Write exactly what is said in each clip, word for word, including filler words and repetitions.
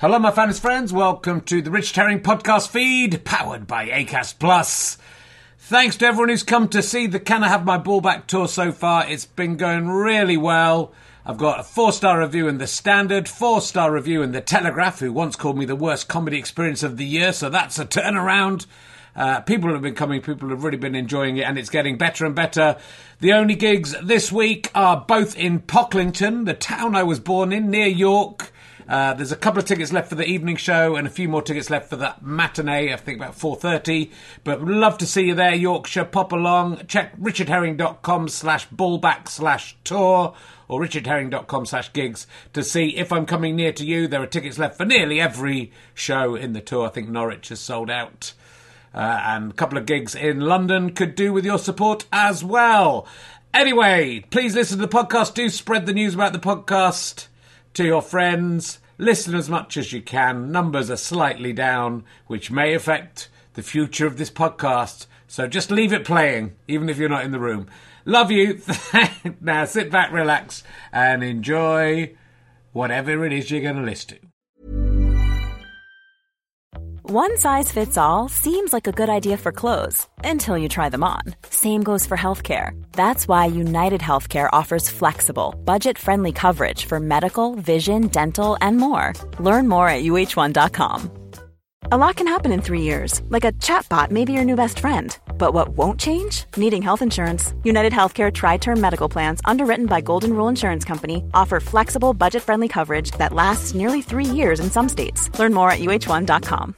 Hello, my fans friends. Welcome to the Richard Herring podcast feed, powered by Acast Plus. Thanks to everyone who's come to see the Can I Have My Ball Back tour so far. It's been going really well. I've got a four-star review in The Standard, four-star review in The Telegraph, who once called me the worst comedy experience of the year, so that's a turnaround. Uh, people have been coming, people have really been enjoying it, and it's getting better and better. The only gigs this week are both in Pocklington, the town I was born in, near York. Uh, there's a couple of tickets left for the evening show and a few more tickets left for the matinee, I think about four thirty. But would love to see you there, Yorkshire. Pop along. Check richardherring.com slash ballback slash tour or richardherring.com slash gigs to see if I'm coming near to you. There are tickets left for nearly every show in the tour. I think Norwich has sold out. Uh, and a couple of gigs in London could do with your support as well. Anyway, please listen to the podcast. Do spread the news about the podcast to your friends. Listen as much as you can. Numbers are slightly down, which may affect the future of this podcast. So just leave it playing, even if you're not in the room. Love you. Now sit back, relax, and enjoy whatever it is you're going to listen to. One size fits all seems like a good idea for clothes until you try them on. Same goes for healthcare. That's why United Healthcare offers flexible, budget-friendly coverage for medical, vision, dental, and more. Learn more at U H one dot com. A lot can happen in three years, like a chatbot may be your new best friend. But what won't change? Needing health insurance. United Healthcare Tri-Term Medical Plans, underwritten by Golden Rule Insurance Company, offer flexible, budget-friendly coverage that lasts nearly three years in some states. Learn more at U H one dot com.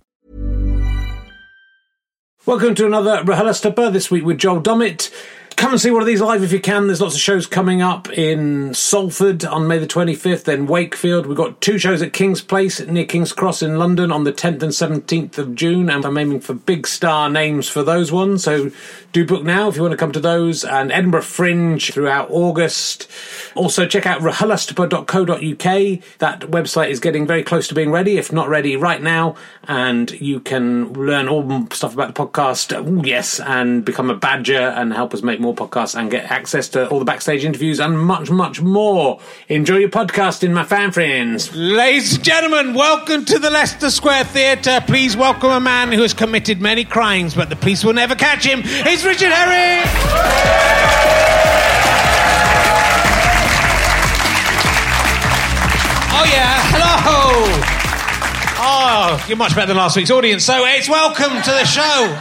Welcome to another RHLSTP, this week with Joel Dommett. Come and see one of these live if you can. There's lots of shows coming up in Salford on May the twenty-fifth, then Wakefield. We've got two shows at King's Place near King's Cross in London on the tenth and seventeenth of June, and I'm aiming for big star names for those ones, so do book now if you want to come to those. And Edinburgh Fringe throughout August. Also check out R H L S T P dot co dot U K. That website is getting very close to being ready, if not ready right now, and you can learn all the stuff about the podcast, ooh, yes, and become a badger and help us make more podcasts and get access to all the backstage interviews and much, much more. Enjoy your podcasting, my fan friends. Ladies and gentlemen, welcome to the Leicester Square Theatre. Please welcome a man who has committed many crimes, but the police will never catch him. It's Richard Herring! Oh, yeah. Hello. Oh, you're much better than last week's audience. So it's welcome to the show.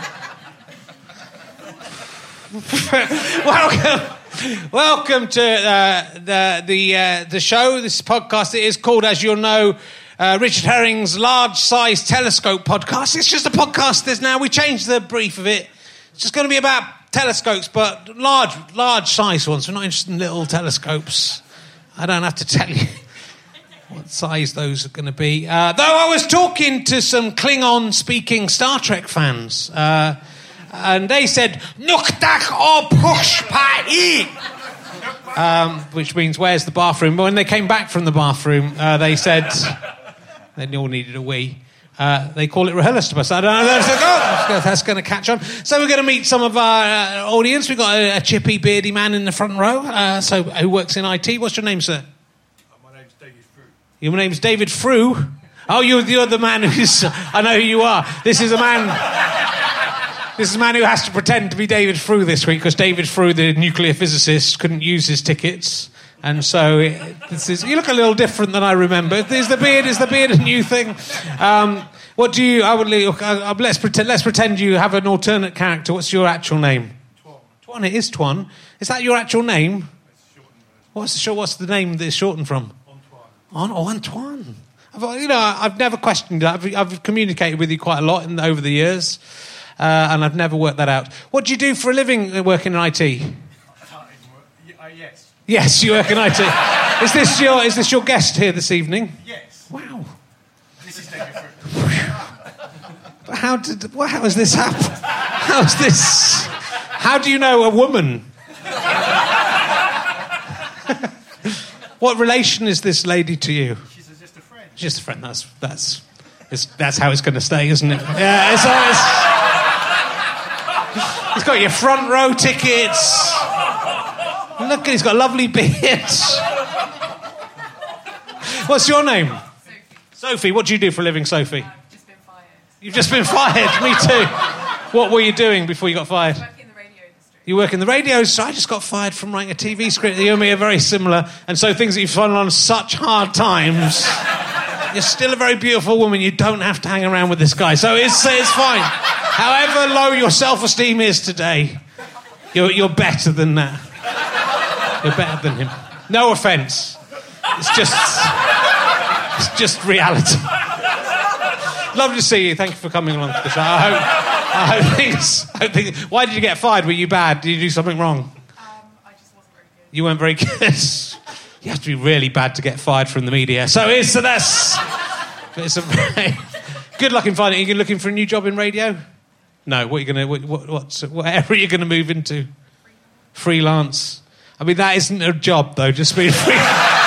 welcome. Welcome to uh, the the uh, the show. This podcast, it is called, as you'll know, uh, Richard Herring's Large Size Telescope Podcast. It's just a podcast. There's now, we changed the brief of it. It's just going to be about telescopes, but large, large size ones. We're not interested in little telescopes. I don't have to tell you what size those are going to be. Uh, though I was talking to some Klingon-speaking Star Trek fans, uh, and they said, "Nuktak o pushpai," um, which means "where's the bathroom?" But when they came back from the bathroom, uh, they said they all needed a wee. Uh, they call it RHLSTP. I don't know. That's, oh, that's going to catch on. So we're going to meet some of our uh, audience. We've got a, a chippy, beardy man in the front row. Uh, so who works in I T? What's your name, sir? Your name's David Frew. Oh, you're, you're the man who's... I know who you are. This is a man... This is a man who has to pretend to be David Frew this week, because David Frew, the nuclear physicist, couldn't use his tickets. And so it, this is... You look a little different than I remember. Is the beard, is the beard a new thing? Um, what do you... I would, uh, let's, pretend, let's pretend you have an alternate character. What's your actual name? Twan. Twan, it is Twan. Is that your actual name? What's the, what's the name that it's shortened from? On oh, Antoine. I've, you know, I've never questioned that. I've, I've communicated with you quite a lot in, over the years, uh, and I've never worked that out. What do you do for a living working in I T? Uh, yes. Yes, you work in I T. Is this your is this your guest here this evening? Yes. Wow. This is David Frew. How did? Well, how has this happened? How's this? How do you know a woman? What relation is this lady to you? She's just a friend. Just a friend. That's that's it's, that's how it's going to stay, isn't it? Yeah. It's, it's, it's got your front row tickets. Look, he's got a lovely beard. What's your name? Sophie, what do you do for a living, Sophie? I've just been fired. You've just been fired. Me too. What were you doing before you got fired? I work in the radio industry. You work in the radio, so I just got fired from writing a T V script. You and me are very similar, and so things that you've fallen on such hard times. You're still a very beautiful woman. You don't have to hang around with this guy, so it's it's fine. However low your self-esteem is today, you're you're better than that. You're better than him. No offence. It's just it's just reality. Lovely to see you. Thank you for coming along to the show. I hope. I hope things. I hope things. Why did you get fired? Were you bad? Did you do something wrong? Um, I just wasn't very good. You weren't very good. You have to be really bad to get fired from the media. So it's so that's. It's a very good luck in finding. Are you looking for a new job in radio? No. What are you going to? What, what, what's, what area are you going to move into? Freelance. I mean, that isn't a job though. Just being free.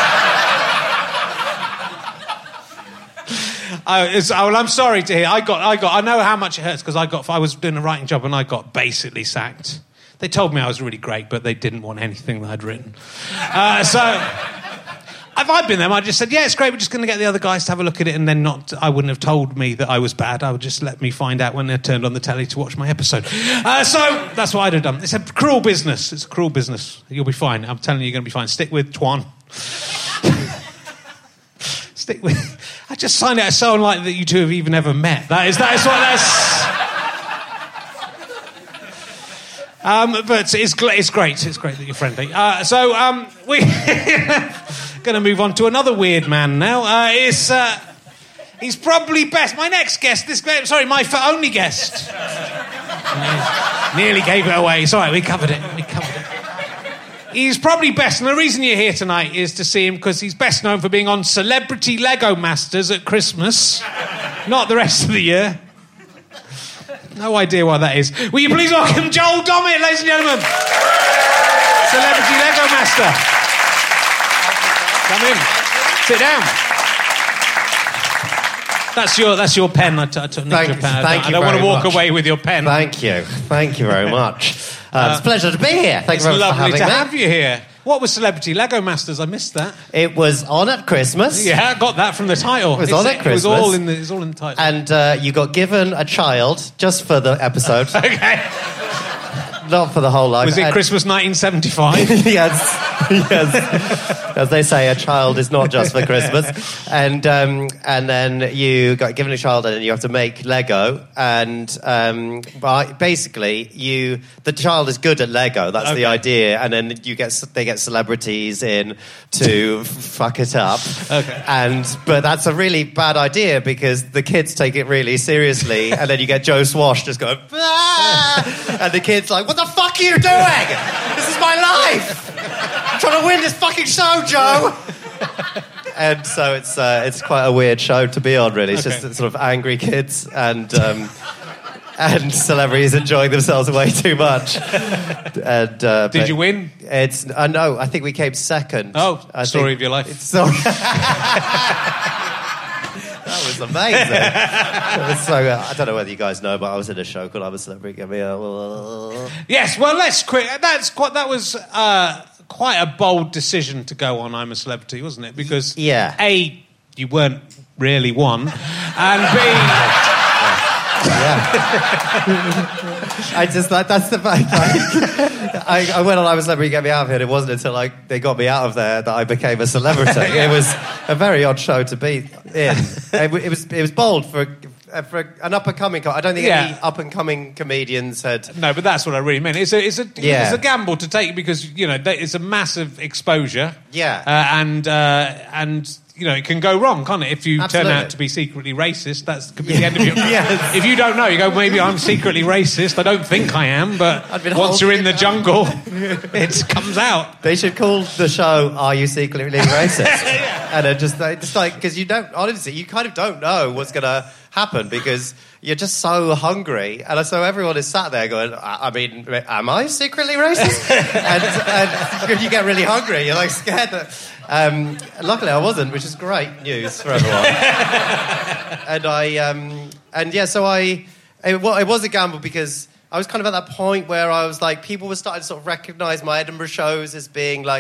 I, it's, oh, well, I'm sorry to hear. I got, I got. I know how much it hurts because I got. I was doing a writing job and I got basically sacked. They told me I was really great, but they didn't want anything that I'd written. Uh, so, if I'd been them, I'd just said, "Yeah, it's great. We're just going to get the other guys to have a look at it," and then not. I wouldn't have told me that I was bad. I would just let me find out when they turned on the telly to watch my episode. Uh, so that's what I'd have done. It's a cruel business. It's a cruel business. You'll be fine. I'm telling you, you're going to be fine. Stick with Twan. Stick with. I just signed it so unlikely that you two have even ever met. That is, that is what that's. Um, but it's it's great. It's great that you're friendly. Uh, so um, we're going to move on to another weird man now. Uh, it's uh, he's probably best. My next guest. This sorry, my only guest. Nearly gave it away. It's all right. We covered it. We covered it. He's probably best, and the reason you're here tonight is to see him because he's best known for being on Celebrity Lego Masters at Christmas, not the rest of the year. No idea why that is. Will you please welcome Joel Dommett, ladies and gentlemen? Celebrity Lego Master. Come in. Sit down. That's your that's your pen. I, t- I took Thank, your pen. thank I you don't want to very walk much. away with your pen. Thank you. Thank you very much. Uh, it's a pleasure to be here. Thank It's you very much for lovely having to me. have you here. What was Celebrity Lego Masters? I missed that. It was on at Christmas. Yeah, I got that from the title. It was It's- on at It was Christmas. all in the, it was all in the title. And uh, you got given a child just for the episode, Okay. not for the whole life. Was it And- Christmas nineteen seventy-five? yes, yes. As they say, a child is not just for Christmas. And um, and then you got given a child, and then you have to make Lego. And um, by, basically, you the child is good at Lego. That's Okay. the idea. And then you get they get celebrities in to fuck it up. Okay. And but that's a really bad idea because the kids take it really seriously, and then you get Joe Swash just going, ah! And the kid's like, "What the fuck are you doing? This is my life. I'm trying to win this fucking show, Joe." And so it's uh, it's quite a weird show to be on, really. It's Okay. just sort of angry kids and um, and celebrities enjoying themselves way too much. And uh, Did but you win? It's uh, no, I think we came second. Oh, I story think- of your life. It's so- That was amazing. It was so, uh, I don't know whether you guys know, but I was in a show called I'm a Celebrity. Give me a... Yes, well, let's quick. That's quite. That was uh, quite a bold decision to go on I'm a Celebrity, wasn't it? Because Yeah. A, you weren't really one, and B, I just like that's the fact. Like, I, I went on I Was a Celebrity, Get Me Out of Here. And it wasn't until like they got me out of there that I became a celebrity. It was a very odd show to be in. It, it was it was bold for for an up and coming. I don't think Yeah. any up and coming comedians had. no, but that's what I really meant. It's a, it's a, Yeah. it's a gamble to take because you know they- it's a massive exposure. Yeah. uh, and uh, and. You know, it can go wrong, can't it? If you Absolutely. turn out to be secretly racist, that could be the end of your... Yes. If you don't know, you go, maybe I'm secretly racist. I don't think I am, but I've been once you're in holding the it jungle, it comes out. They should call the show "Are You Secretly Racist?" And it just, they just like because you don't honestly, you kind of don't know what's going to happen because you're just so hungry, and so everyone is sat there going, "I, I mean, am I secretly racist?" and, and you get really hungry. You're like scared that. Um, luckily, I wasn't, which is great news for everyone. and I, um, and yeah, so I, it, well, it was a gamble because I was kind of at that point where I was like, people were starting to sort of recognise my Edinburgh shows as being like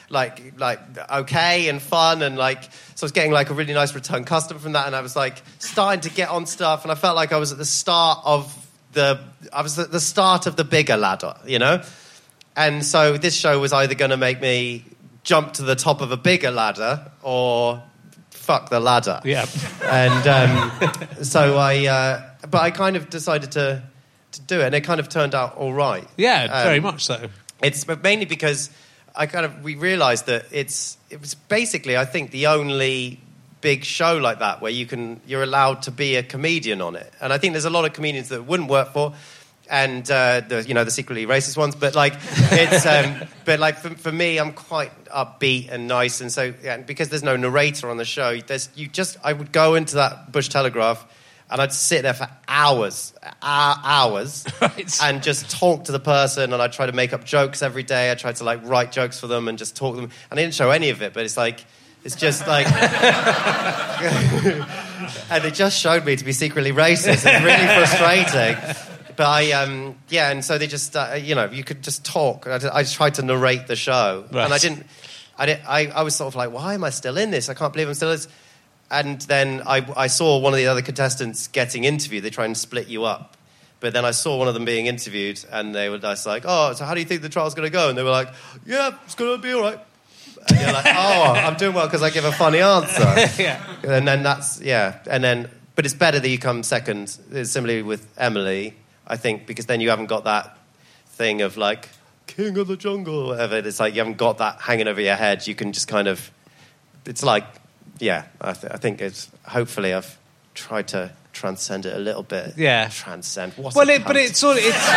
like like okay and fun, and like so I was getting like a really nice return customer from that, and I was like starting to get on stuff, and I felt like I was at the start of the I was at the start of the bigger ladder, you know. And so this show was either going to make me jump to the top of a bigger ladder or fuck the ladder. Yeah. And um, so I, uh, but I kind of decided to to do it, and it kind of turned out all right. Yeah, Um, very much so. It's but mainly because I kind of we realised that it's it was basically I think the only big show like that where you can you're allowed to be a comedian on it, and I think there's a lot of comedians that it wouldn't work for. And uh, the, you know the secretly racist ones, but like it's, um, but like for, for me, I'm quite upbeat and nice, and so yeah, because there's no narrator on the show, there's you just I would go into that Bush Telegraph, and I'd sit there for hours, hours, Right. and just talk to the person, and I'd try to make up jokes every day. I tried to like write jokes for them and just talk to them, and I didn't show any of it, but it's like it's just like, and it just showed me to be secretly racist. It's really frustrating. But I, um, yeah, and so they just, uh, you know, you could just talk. I, I just tried to narrate the show, Right. and I didn't. I, didn't I, I was sort of like, why am I still in this? I can't believe I'm still in this. And then I, I saw one of the other contestants getting interviewed. They try and split you up, but then I saw one of them being interviewed, and they were just like, "Oh, so how do you think the trial's going to go?" And they were like, "Yeah, it's going to be all right." And you're like, "Oh, I'm doing well because I give a funny answer." Yeah. And then that's yeah, and then but it's better that you come second. Similarly with Emily. I think because then you haven't got that thing of like king of the jungle or whatever. It's like you haven't got that hanging over your head. You can just kind of. It's like, yeah. I, th- I think it's. Hopefully, I've tried to transcend it a little bit. Yeah. Transcend. What's Well, a it, but cunt? it's sort of. It's, it's,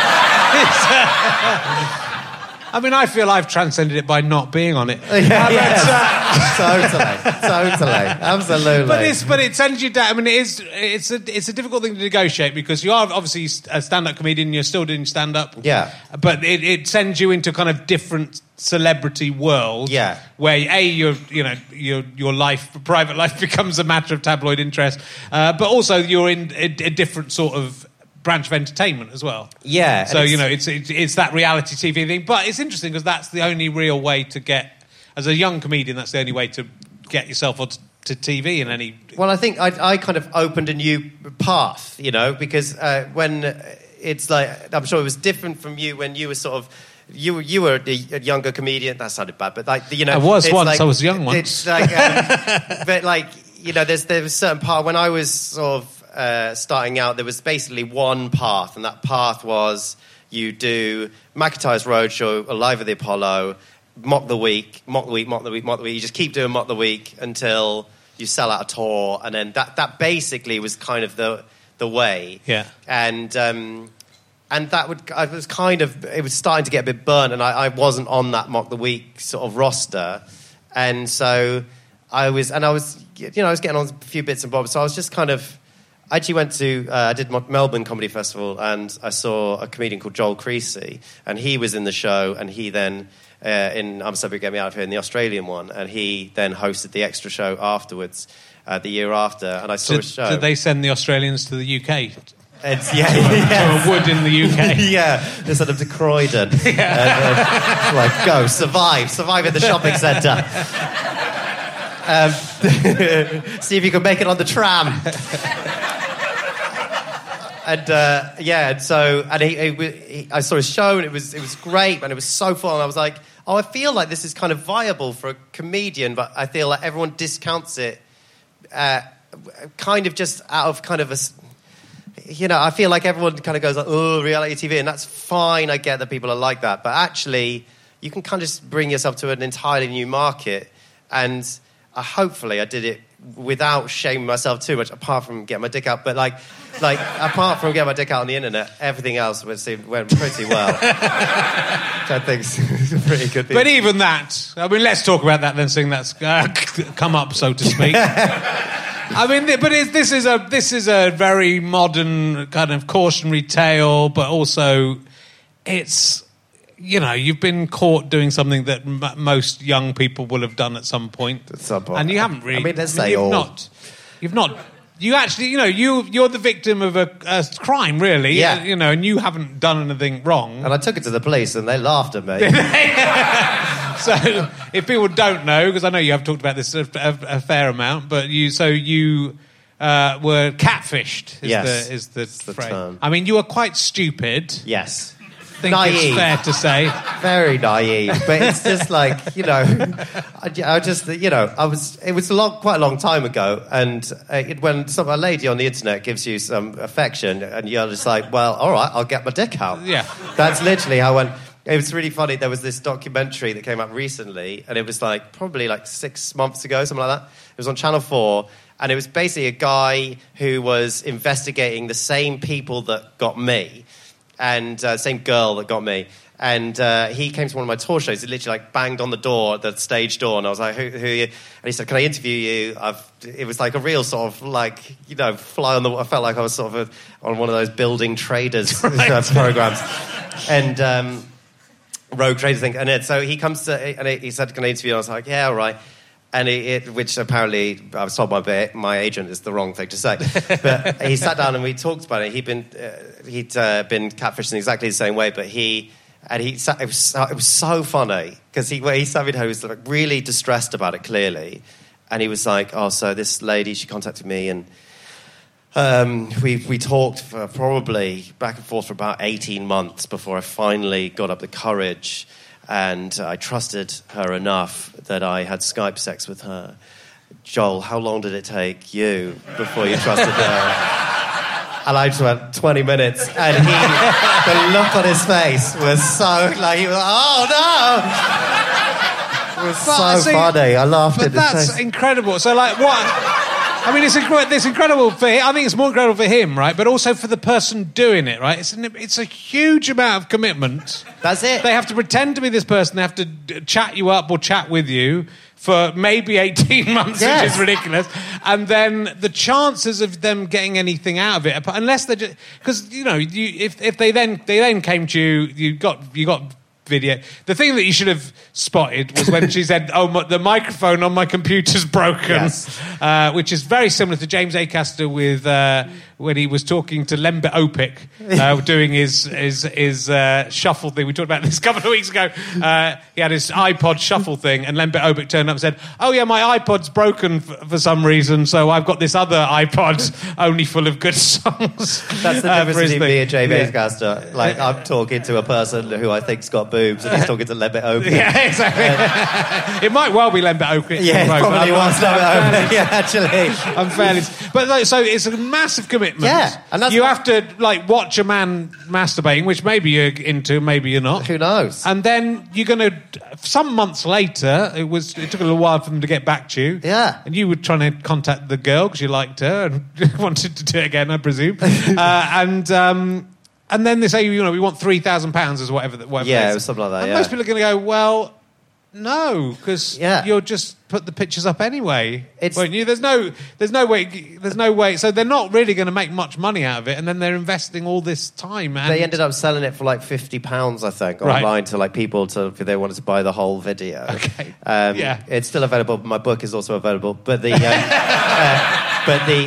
uh, I mean, I feel I've transcended it by not being on it. Yeah, yes. totally, totally, absolutely. But it's but it sends you down. I mean, it is it's a it's a difficult thing to negotiate because you are obviously a stand-up comedian. You're still doing stand-up. Yeah. But it, it sends you into kind of different celebrity world. Yeah. Where a your you know your your life private life becomes a matter of tabloid interest, uh, but also you're in a, a different sort of branch of entertainment as well. Yeah. So and you know it's, it's it's that reality T V thing, but it's interesting because that's the only real way to get as a young comedian. That's the only way to get yourself onto to T V in any. Well, I think I, I kind of opened a new path, you know, because uh, when it's like I'm sure it was different from you when you were sort of. You you were a, a younger comedian. That sounded bad, but like you know, I was it's once. like- I was young once. It's like, um, but like you know, there's there was a certain part when I was sort of uh, starting out. There was basically one path, and that path was you do McIntyre's Roadshow, Live at the Apollo, Mock the Week, Mock the Week, Mock the Week, Mock the Week. You just keep doing Mock the Week until you sell out a tour, and then that that basically was kind of the the way. Yeah. And. Um, And that would, I was kind of, it was starting to get a bit burnt, and I, I wasn't on that Mock the Week sort of roster. And so I was, and I was, you know, I was getting on a few bits and bobs. So I was just kind of, I actually went to, uh, I did Melbourne Comedy Festival, and I saw a comedian called Joel Creasy, and he was in the show, and he then, uh, in I'm Sorry, Get Me Out of Here, in the Australian one, and he then hosted the extra show afterwards, uh, the year after, and I saw Did, a show. did they send the Australians to the U K? It's, yeah, To yes. a wood in the U K? Yeah, they sent them to Croydon. And, uh, like, go, survive, survive in the shopping centre. Um, see if you can make it on the tram. And uh, yeah, and so and he, he, he, I saw his show, and it was it was great, and it was so fun. And I was like, oh, I feel like this is kind of viable for a comedian, but I feel like everyone discounts it, uh, kind of just out of kind of a. You know, I feel like everyone kind of goes like, oh, reality T V, and that's fine. I get that people are like that. But actually, you can kind of just bring yourself to an entirely new market. And uh, hopefully I did it without shaming myself too much, apart from getting my dick out. But like, like apart from getting my dick out on the internet, everything else was, went pretty well. Which I think is a pretty good thing. But even that, I mean, let's talk about that then, seeing that's uh, come up, so to speak. I mean, but it, this is a this is a very modern kind of cautionary tale, but also it's, you know, you've been caught doing something that m- most young people will have done at some point, At some point. and you haven't really. I mean, let's say you've all. not. You've not. You actually, you know, you you're the victim of a, a crime, really. Yeah. You know, and you haven't done anything wrong. And I took it to the police, and they laughed at me. So, if people don't know, because I know you have talked about this a, a, a fair amount, but you, so you uh, were catfished. Is Yes, the, is the, it's the phrase. term. I mean, you were quite stupid. Yes. I think Naive. it's fair to say. Very naive, but it's just like, you know, I, I just, you know, I was, it was a long, quite a long time ago, and uh, it, when some a lady on the internet gives you some affection, and you're just like, well, all right, I'll get my dick out. Yeah. That's literally how I went. It was really funny. There was this documentary that came out recently, and it was like probably like six months ago, something like that. It was on Channel four, and it was basically a guy who was investigating the same people that got me, and uh, same girl that got me. And uh, he came to one of my tour shows. He literally like banged on the door, the stage door, and I was like, "Who, who are you?" And he said, "Can I interview you?" I've, it was like a real sort of like, you know, fly on the. I felt like I was sort of a, on one of those building traders right. programs, and um, rogue trader thing. And it, so he comes to, and he said, "Can I interview you?" And I was like, "Yeah, all right." And it, it, which apparently I was told by my agent is the wrong thing to say. But he sat down and we talked about it. He'd been uh, he'd uh, been catfished in exactly the same way, but he. And he sat, it was so, it was so funny because he he sat me down, he was like really distressed about it clearly, and he was like, "Oh, so this lady, she contacted me, and um, we we talked for probably back and forth for about eighteen months before I finally got up the courage, and I trusted her enough that I had Skype sex with her." Joel, how long did it take you before you trusted her? And I just went twenty minutes, and he, the look on his face was so, like, he was like, "Oh, no!" It was But, so see, funny. I laughed But at his that's face. incredible. So, like, what... I mean, it's, incre- it's incredible for him. I think it's more incredible for him, right? But also for the person doing it, right? It's, an, it's a huge amount of commitment. That's it. They have to pretend to be this person. They have to d- chat you up or chat with you for maybe eighteen months, Yes. which is ridiculous. And then the chances of them getting anything out of it, unless they're just... Because, you know, you, if, if they then they then came to you, you got you got... video. The thing that you should have spotted was when she said, "Oh, my, the microphone on my computer's broken," Yes. uh, which is very similar to James Acaster with uh, when he was talking to Lembit Opik, uh, doing his his, his uh, shuffle thing. We talked about this a couple of weeks ago. Uh, he had his iPod shuffle thing, and Lembit Opik turned up and said, "Oh yeah, my iPod's broken f- for some reason, so I've got this other iPod only full of good songs." That's the uh, difference for his between thing. me and James Yeah. Acaster. Like, I'm talking to a person who I think's got boobs, and he's talking to Lembit Opik. Yeah, exactly. It might well be Lembit Opik. Yeah, it Right, but probably I'm- was I'm- Lembit I'm- Opik. Yeah, actually. I'm fairly, but like, so it's a massive commitment. Yeah, and that's you what- have to like watch a man masturbating, which maybe you're into, maybe you're not. Who knows? And then you're going to. Some months later, it was. It took a little while for them to get back to you. Yeah. And you were trying to contact the girl because you liked her and wanted to do it again, I presume. uh, and. Um, And then they say, you know, we want three thousand pounds or whatever. whatever Yeah, it is. it was something like that, And yeah. most people are going to go, well, no, because Yeah. you'll just put the pictures up anyway, It's- won't you? There's no, there's no way, there's no way. So they're not really going to make much money out of it, and then they're investing all this time. And They ended up selling it for like fifty pounds, I think, Right. online to like people to if they wanted to buy the whole video. Okay. Um, Yeah. It's still available. My book is also available. But the, um, uh, but the,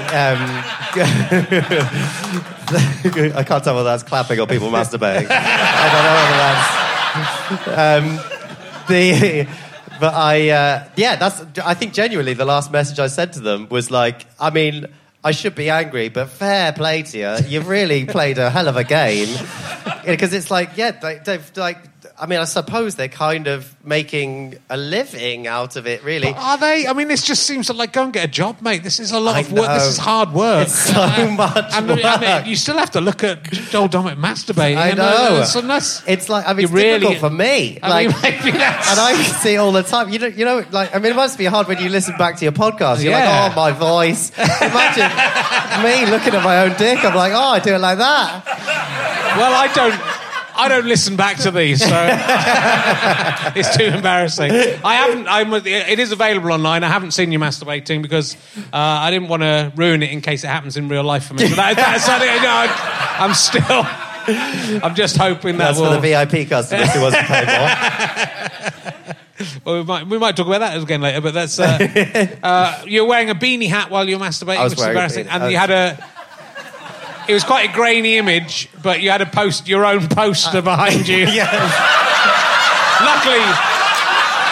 um, I can't tell whether that's clapping or people masturbating. I don't know whether that's. Um, the, but I, uh, yeah, that's. I think genuinely the last message I sent to them was like, I mean. I should be angry, but fair play to you. You've really played a hell of a game. Because it's like, yeah, they, they've like, I mean, I suppose they're kind of making a living out of it, really. But are they? I mean, this just seems like go and get a job, mate. This is a lot I of work. This know. is hard work. It's so much and, work. I mean, you still have to look at Joel Dommett masturbating. I and, know. uh, so that's, It's like, I mean, You it's really- difficult for me. I like, mean, maybe that's... and I see it all the time. You know, you know, like, I mean, it must be hard when you listen back to your podcast. You're Yeah. like, oh, my voice. Imagine me looking at my own dick. I'm like, oh, I do it like that. Well, I don't. I don't listen back to these, so it's too embarrassing. I haven't. I'm, it is available online. I haven't seen you masturbating because uh, I didn't want to ruin it in case it happens in real life for me. But that, that's something. You know, I'm still. I'm just hoping that That's will. for the V I P customers who wasn't paid more. Well, we might we might talk about that again later. But that's. Uh, uh, you're wearing a beanie hat while you're masturbating, I was which is wearing a embarrassing, beanie. and I you was- had a. It was quite a grainy image, but you had a post your own poster behind you. Yeah. Luckily,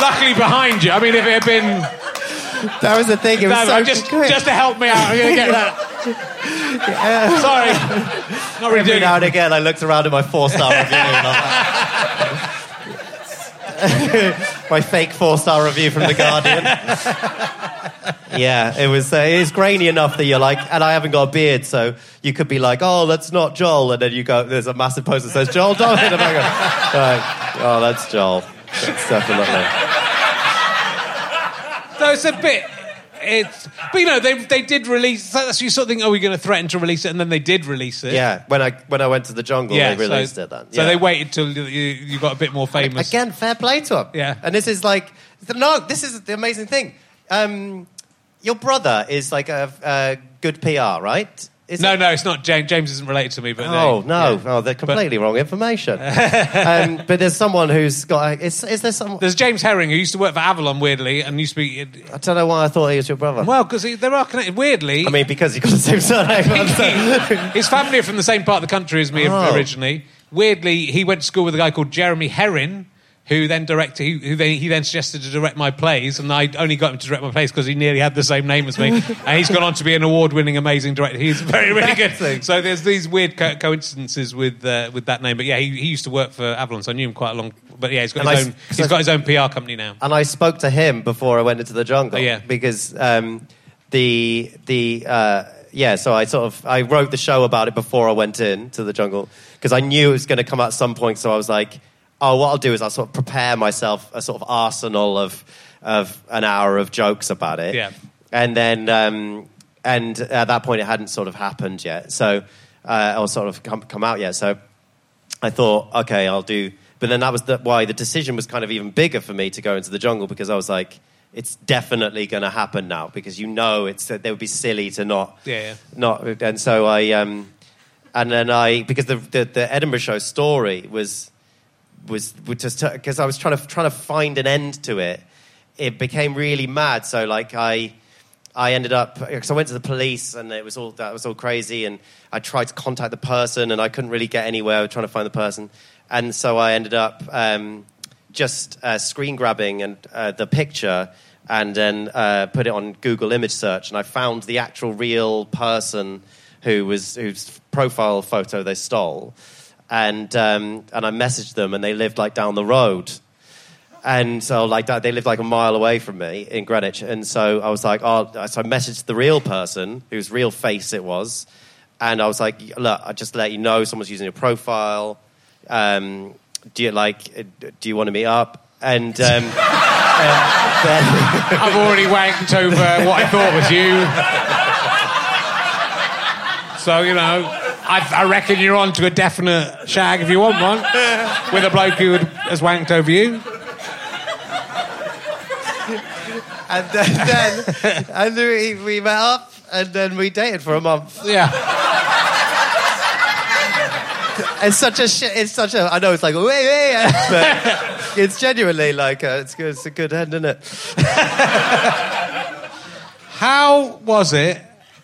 luckily behind you. I mean, if it had been... That was the thing. It was No, so no, just, quick. just to help me out, I'm going to get that. Yeah. Sorry. Not really Every doing now it. and again, I looked around at my four-star review. And I'm like, my fake four-star review from The Guardian. Yeah, it was. Uh, it is grainy enough that you're like, and I haven't got a beard, so you could be like, "Oh, that's not Joel," and then you go, "There's a massive poster that says Joel Dolan," and I go, like, "Oh, that's Joel. That's definitely." So it's a bit... It's, but, you know, they they did release... So that's you sort of think, oh, we're going to threaten to release it, and then they did release it. Yeah, when I when I went to the jungle, Yeah, they released so, it then. So Yeah. they waited till you, you got a bit more famous. Again, fair play to him. Yeah. And this is like, no, this is the amazing thing. Um, your brother is like a, a good P R, right? Is No, it? no, it's not. James, James isn't related to me, but... Oh, they- no. yeah. Oh, they're completely wrong information. um, but there's someone who's got... A, is, is there someone... There's James Herring, who used to work for Avalon, weirdly, and used to be... I don't know why I thought he was your brother. Well, because there are connected. Weirdly... I mean, because he got the same surname. his family are from the same part of the country as me Oh. originally. Weirdly, he went to school with a guy called Jeremy Herrin, who then directed, who, who then, he then suggested to direct my plays, and I only got him to direct my plays because he nearly had the same name as me. And he's gone on to be an award-winning, amazing director. He's very, really good. So there's these weird co- coincidences with uh, with that name. But yeah, he, he used to work for Avalon, so I knew him quite a long. But yeah, he's got And his I- own. so- He's got his own P R company now. And I spoke to him before I went into the jungle. Oh, yeah. Because um, the the uh, yeah, so I sort of I wrote the show about it before I went in to the jungle because I knew it was going to come at some point. So I was like, oh, what I'll do is I'll sort of prepare myself a sort of arsenal of of an hour of jokes about it. Yeah. And then um, and at that point it hadn't sort of happened yet. So uh, or sort of come come out yet. So I thought, okay, I'll do. But then that was the, why the decision was kind of even bigger for me to go into the jungle because I was like, it's definitely going to happen now because you know it's they would be silly to not Yeah, yeah. not. And so I um, and then I because the the, the Edinburgh show story was was, was just because I was trying to trying to find an end to it. It became really mad. So like I. I ended up because I went to the police and it was all that was all crazy and I tried to contact the person and I couldn't really get anywhere. I was trying to find the person, and so I ended up um, just uh, screen grabbing and uh, the picture and then uh, put it on Google image search and I found the actual real person who was whose profile photo they stole, and um, and I messaged them and they lived like down the road. And so, like that, they lived like a mile away from me in Greenwich. And so I was like, oh, so I messaged the real person, whose real face it was. And I was like, look, I just let you know someone's using your profile. Um, do you like, do you want to meet up? And um, uh, then I've already wanked over what I thought was you. So, you know, I, I reckon you're on to a definite shag if you want one with a bloke who has wanked over you. and then, then and then we, we met up and then we dated for a month. Yeah. It's such a shit. It's such a. I know it's like wait, wait, but it's genuinely like a, it's good. It's a good end, isn't it? How was it?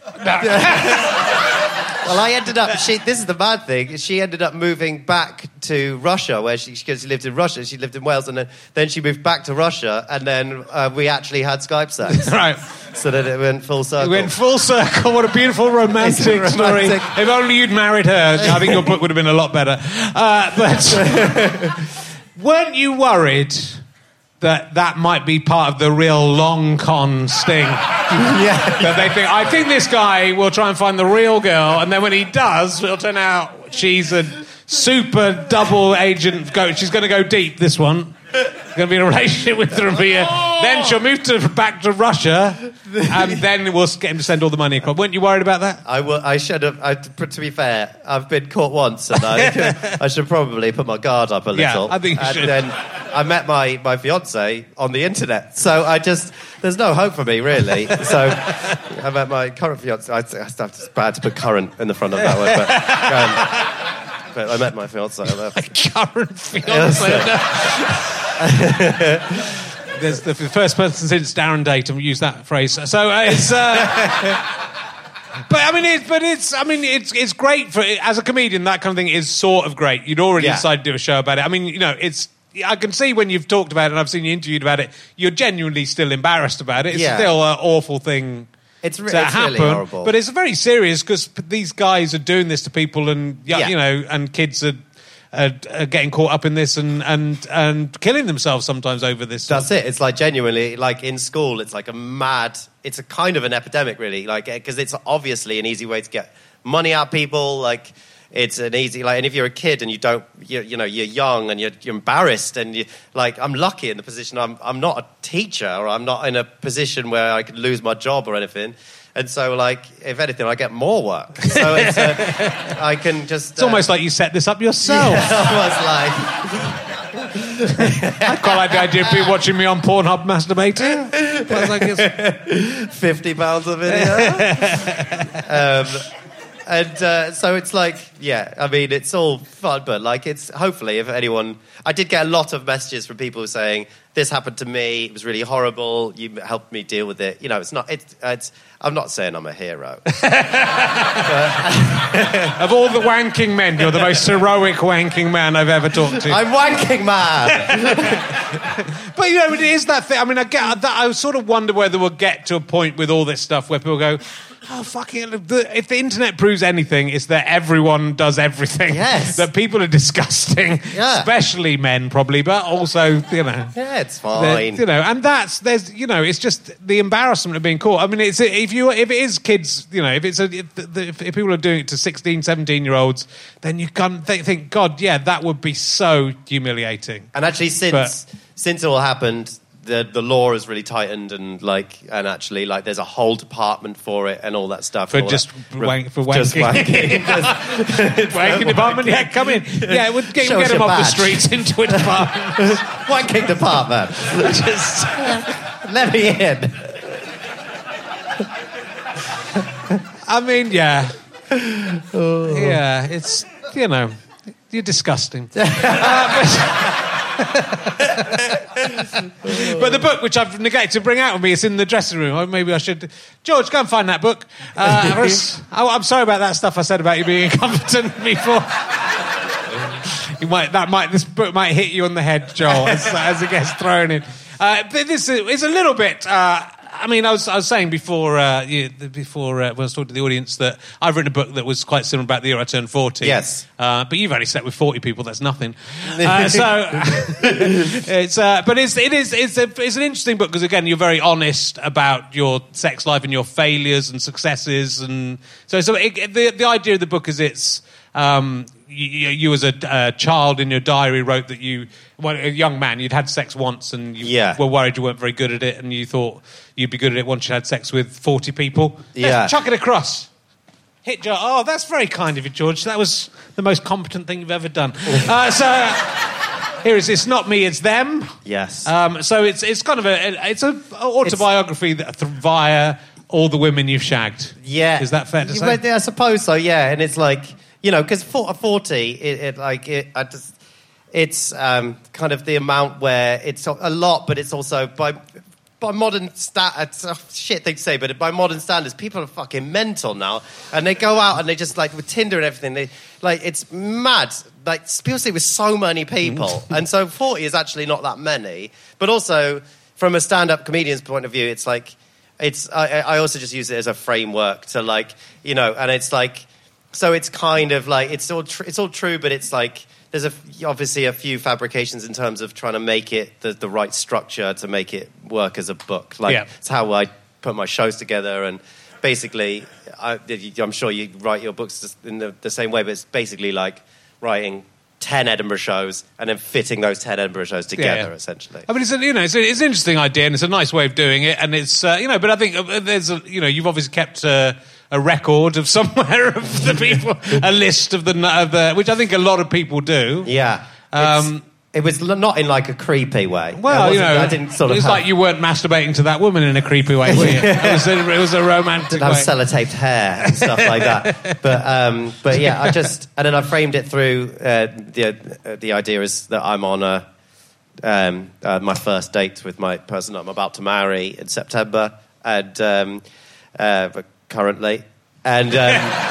Well, I ended up. She. This is the bad thing. She ended up moving back to Russia, where she because she lived in Russia. She lived in Wales, and then, then she moved back to Russia, and then uh, we actually had Skype sex. Right. So that it went full circle. It went full circle. What a beautiful romantic, It's a story. romantic- If only you'd married her, I think your book would have been a lot better. Uh, but weren't you worried that that might be part of the real long con sting? Yeah. That they think, I think this guy will try and find the real girl, and then when he does, it'll turn out she's a super double agent. Go, she's going to go deep, this one. Going to be in a relationship with her and be a, then she'll move to, back to Russia, and then we'll get him to send all the money across. Weren't you worried about that? I, will, I should have. I, to be fair, I've been caught once, and I, I should probably put my guard up a Yeah, little. I think you and should. then I met my, my fiance on the internet, so I just there's no hope for me really. So I met my current fiance. I, it's bad to put current in the front of that word, but, um, but I met my fiance. Current fiance. There's the first person since Darren Day to use that phrase. So uh, it's. Uh, but I mean, it's. But it's. I mean, it's. It's great for as a comedian. That kind of thing is sort of great. You'd already Yeah. decided to do a show about it. I mean, you know, it's I can see when you've talked about it and I've seen you interviewed about it, you're genuinely still embarrassed about it. It's Yeah. still an awful thing It's, re- to it's happen. really horrible. But it's very serious because these guys are doing this to people and, y- Yeah. you know, and kids are, are, are getting caught up in this and, and, and killing themselves sometimes over this. That's it. It's like genuinely, like in school, it's like a mad, it's a kind of an epidemic, really. Like, because it's obviously an easy way to get money out of people. Like, it's an easy, like, and if you're a kid and you don't, you, you know, you're young and you're, you're embarrassed and you, like, I'm lucky in the position, I'm, I'm not a teacher or I'm not in a position where I could lose my job or anything. And so, like, if anything, I get more work. So it's, uh, I can just... It's almost like you set this up yourself. almost like... I quite like the idea of people watching me on Pornhub masturbating. I was like, it's... fifty pounds a video. um, and uh, so it's like, yeah, I mean, it's all fun, but like, it's hopefully if anyone, I did get a lot of messages from people saying, this happened to me, it was really horrible, you helped me deal with it. You know, it's not, it's, it's I'm not saying I'm a hero. Of all the wanking men, you're the most heroic wanking man I've ever talked to. I'm wanking man. But, you know, it is that thing. I mean, I get that. I sort of wonder whether we'll get to a point with all this stuff where people go, oh, fucking... If the internet proves anything, it's that everyone does everything. Yes. That people are disgusting. Yeah. Especially men, probably, but also, you know... Yeah, it's They're- fine. You know, and that's there's you know, it's just the embarrassment of being caught. I mean, it's if you if it is kids, you know, if it's a, if, the, if people are doing it to sixteen, seventeen year olds, then you can't think, think, God, yeah, that would be so humiliating. And actually, since But- since it all happened, the the law has really tightened, and like, and actually, like, there's a whole department for it and all that stuff. For and all just that. wank- for Just wanking. wanking. Just- Wanking department, yeah, come in. Yeah, it would get, Show get us them your off the badge. streets into a department. wanking department. Just let me in. I mean, yeah, yeah, it's you know, you're disgusting. Uh, but, but the book, which I've neglected to bring out with me, is in the dressing room. Or maybe I should. George, go and find that book. Uh, I was- I- I'm sorry about that stuff I said about you being incompetent before. You might that might this book might hit you on the head, Joel, as, as it gets thrown in. Uh, but this is a little bit. Uh, I mean, I was I was saying before uh, you, before uh, when I was talking to the audience that I've written a book that was quite similar about the year I turned forty. Yes. uh, but you've only slept with forty people. That's nothing. Uh, so it's uh, but it's it is it's a, it's an interesting book because again you're very honest about your sex life and your failures and successes, and so so it, the the idea of the book is it's. Um, you, you as a uh, child in your diary wrote that you, well, a young man, you'd had sex once and you Yeah. were worried you weren't very good at it and you thought you'd be good at it once you had sex with forty people. Yeah. Let's chuck it across. Hit George. Oh, that's very kind of you, George. That was the most competent thing you've ever done. uh, so here it is. It's not me, it's them. Yes. Um, so it's it's kind of a it's a autobiography that via all the women you've shagged. Yeah. Is that fair to Yeah, say? but, yeah, I suppose so, yeah. And it's like, you know, because for forty, it, it like, it, I just, it's um, kind of the amount where it's a lot, but it's also by by modern sta- it's a shit thing to say, but by modern standards, people are fucking mental now, and they go out and they just like with Tinder and everything, they like it's mad. Like people see with so many people, and so forty is actually not that many. But also from a stand-up comedian's point of view, it's like it's. I, I also just use it as a framework to like you know, and it's like so it's kind of like it's all tr- it's all true, but it's like. There's a, obviously a few fabrications in terms of trying to make it the, the right structure to make it work as a book. Like, Yeah. it's how I put my shows together. And basically, I, I'm sure you write your books in the, the same way, but it's basically like writing ten Edinburgh shows and then fitting those ten Edinburgh shows together, Yeah, yeah. essentially. I mean, it's a, you know, it's, a, it's an interesting idea and it's a nice way of doing it, and it's uh, you know, but I think uh, there's a, you know, you've obviously kept uh, a record of somewhere of the people, a list of the, of the, which I think a lot of people do. Yeah. Um, It's- it was l- not in like a creepy way. Well, It you wasn't- know, I didn't sort of it's have, like you weren't masturbating to that woman in a creepy way, were you? It was a, it was a romantic have way. sellotaped hair and stuff like that. But um, but yeah, I just and then I framed it through uh, the uh, the idea is that I'm on a um, uh, my first date with my person I'm about to marry in September, and um, uh, but currently, and um,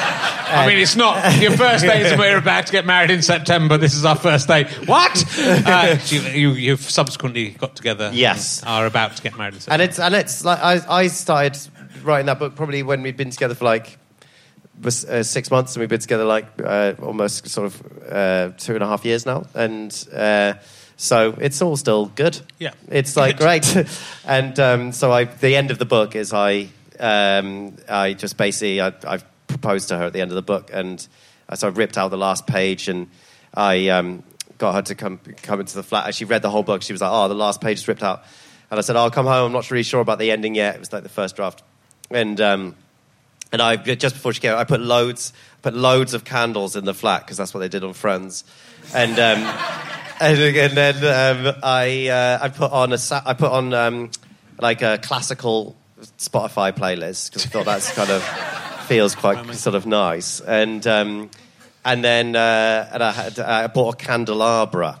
I mean, it's not your first date is we're about to get married in September. This is our first date. What? Uh, you, you, you've subsequently got together. Yes. And are about to get married in September. And it's and it's like I, I started writing that book probably when we'd been together for like was, uh, six months, and we've been together like uh, almost sort of uh, two and a half years now, and uh, so it's all still good. Yeah, it's like great. And um, so I, the end of the book is I um, I just basically I, I proposed to her at the end of the book, and so I ripped out the last page, and I um, got her to come come into the flat. As she read the whole book, she was like, "Oh, the last page is ripped out." And I said, "I'll come home. I'm not really sure about the ending yet." It was like the first draft, and um, and I just before she came, I put loads, put loads of candles in the flat because that's what they did on Friends, and um, and, and then um, I uh, I put on a I put on um, like a classical Spotify playlist because I thought that's kind of feels quite sort of nice, and um, and then uh, and I had I bought a candelabra.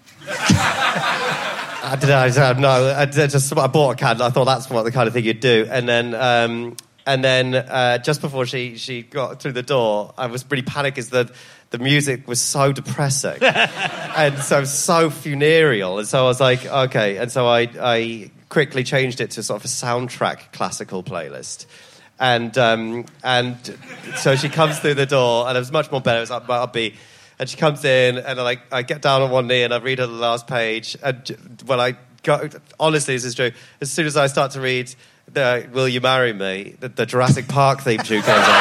I don't know. I don't know. I just I bought a candle. I thought that's what the kind of thing you'd do. And then, um, and then, uh, just before she, she got through the door, I was pretty panicked because the the music was so depressing and so so funereal. And so I was like, okay. And so I I quickly changed it to sort of a soundtrack classical playlist. And um, and so she comes through the door, and it was much more better. It was up, upbeat. And she comes in, and I, like I get down on one knee, and I read her the last page. And when I go, honestly, this is true. As soon as I start to read the "Will You Marry Me," the, the Jurassic Park theme tune comes on.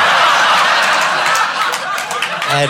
And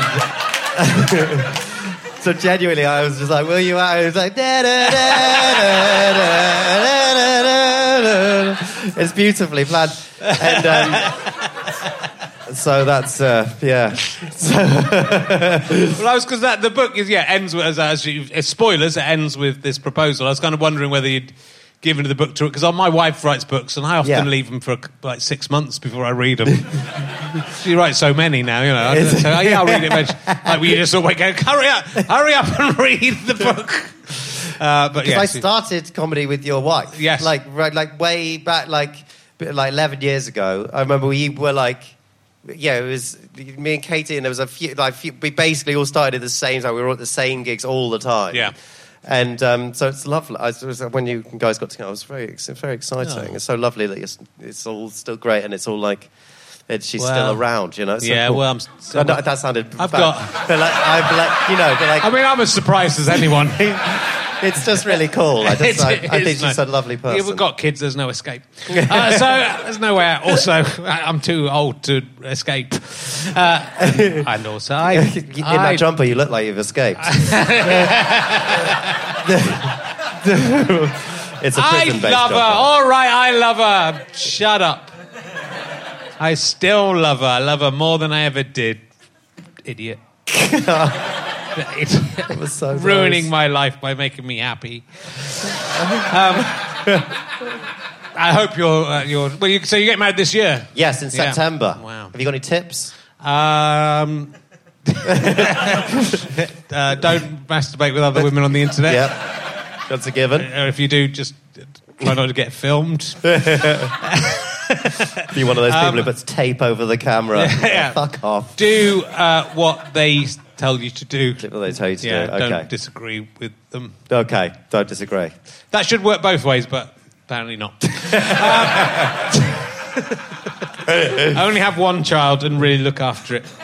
so genuinely, I was just like, "Will you marry?" It was like, da, da, da, da, da, da, da, da. It's beautifully planned, and. Um, So that's uh, yeah. Well, I was because that the book is yeah ends with as, as, you, as spoilers. It ends with this proposal. I was kind of wondering whether you'd given the book to it because my wife writes books, and I often Yeah. leave them for like six months before I read them. She writes so many now, you know. I don't- so, oh, yeah, I'll read it. Eventually. Like we just all wake up, hurry up, hurry up and read the book. Uh, but Because yeah, I so- started comedy with your wife. Yes. Like right, like way back, like like eleven years ago. I remember we were like. Yeah, it was me and Katie, and there was a few. Like, few, we basically all started at the same time. We were all at the same gigs all the time. Yeah, and um, so it's lovely. I, it was, when you guys got together, it was very, it's very exciting. Oh. It's so lovely that it's, it's all still great, and it's all like it, she's Well, still around. You know? It's so yeah, cool. well, I'm still- I know, that sounded. I've bad. got- but like, I'm like, you know, but like, I mean, I'm as surprised as anyone. it's just really cool. I just, I, It I is think she's nice. a lovely person. Yeah, we've got kids, there's no escape. Uh, so there's no way out. Also, I'm too old to escape. Uh, and, and also, I... In I that jumper, you look like you've escaped. It's a I prison-based love her. jumper. All right, I love her. Shut up. I still love her. I love her more than I ever did. Idiot. It's It was so ruining nice. my life by making me happy. um, I hope you're... Uh, you're well, you, so you get married this year? Yes, in Yeah. September. Wow. Have you got any tips? Um, uh, don't masturbate with other women on the internet. Yep. That's a given. Or if you do, just try not to get filmed. Be one of those people Um, who puts tape over the camera. yeah. Fuck off. Do uh, what they tell you to do. What they tell you to Yeah, do. Okay. don't disagree with them. Okay, don't disagree. That should work both ways, but apparently not. um, I only have one child and really look after it.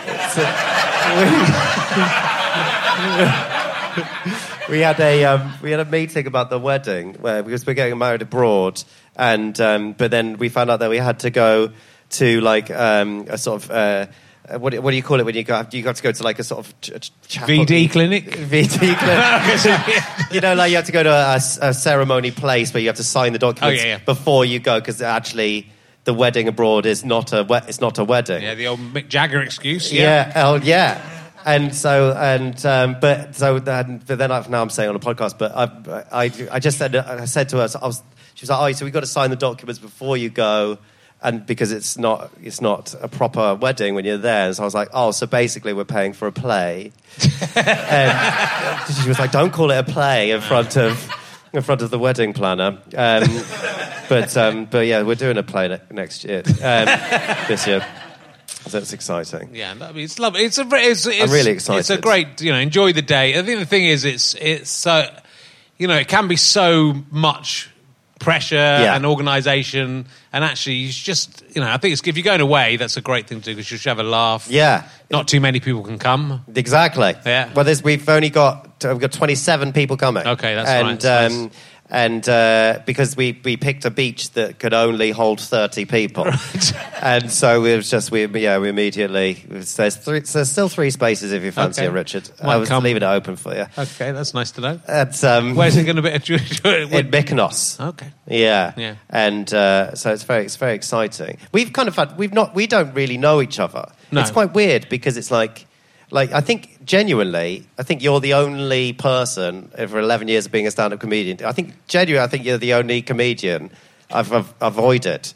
We had a um, we had a meeting about the wedding where because we're getting married abroad, and um, but then we found out that we had to go to like um, a sort of uh, what do- what do you call it when you go you got to go to like a sort of ch- ch- chapel. V D clinic? V D clinic. You know, like you have to go to a, a ceremony place where you have to sign the documents Oh, yeah, yeah. before you go because actually the wedding abroad is not a we- it's not a wedding. Yeah, the old Mick Jagger excuse. Yeah, oh yeah. And so, and um, but so then, but then I've, now I'm saying on a podcast. But I, I, I just said, I said to her, I was, she was like, "Oh, so we've got to sign the documents before you go, and because it's not, it's not a proper wedding when you're there." And so I was like, "Oh, so basically we're paying for a play." And she was like, "Don't call it a play in front of, in front of the wedding planner." Um, but, um, but yeah, we're doing a play ne- next year, um, this year. So it's exciting. Yeah, I mean, it's lovely. It's a very- it's, it's I'm really excited. It's a great, you know, enjoy the day. I think the thing is, it's it's so, you know, it can be so much pressure Yeah. and organisation, and actually, you just, you know, I think it's, if you're going away, that's a great thing to do because you should have a laugh. Yeah. Not too many people can come. Exactly. Yeah. Well, there's, we've only got we've got twenty-seven people coming. Okay, that's and, right. That's Um, nice. and uh, because we, we picked a beach that could only hold thirty people, and so it was just we yeah we immediately there's three, there's still three spaces if you fancy Okay. it, Richard. Might I was come. leaving it open for you. Okay, that's nice to know. That's um, Where's it going to be? in Mykonos. Okay. Yeah, Yeah. and uh, so it's very, it's very exciting. We've kind of had, we've not, we don't really know each other. No. It's quite weird because it's like, like I think genuinely, I think you're the only person over eleven years of being a stand-up comedian. I think genuinely, I think you're the only comedian I've, I've avoided,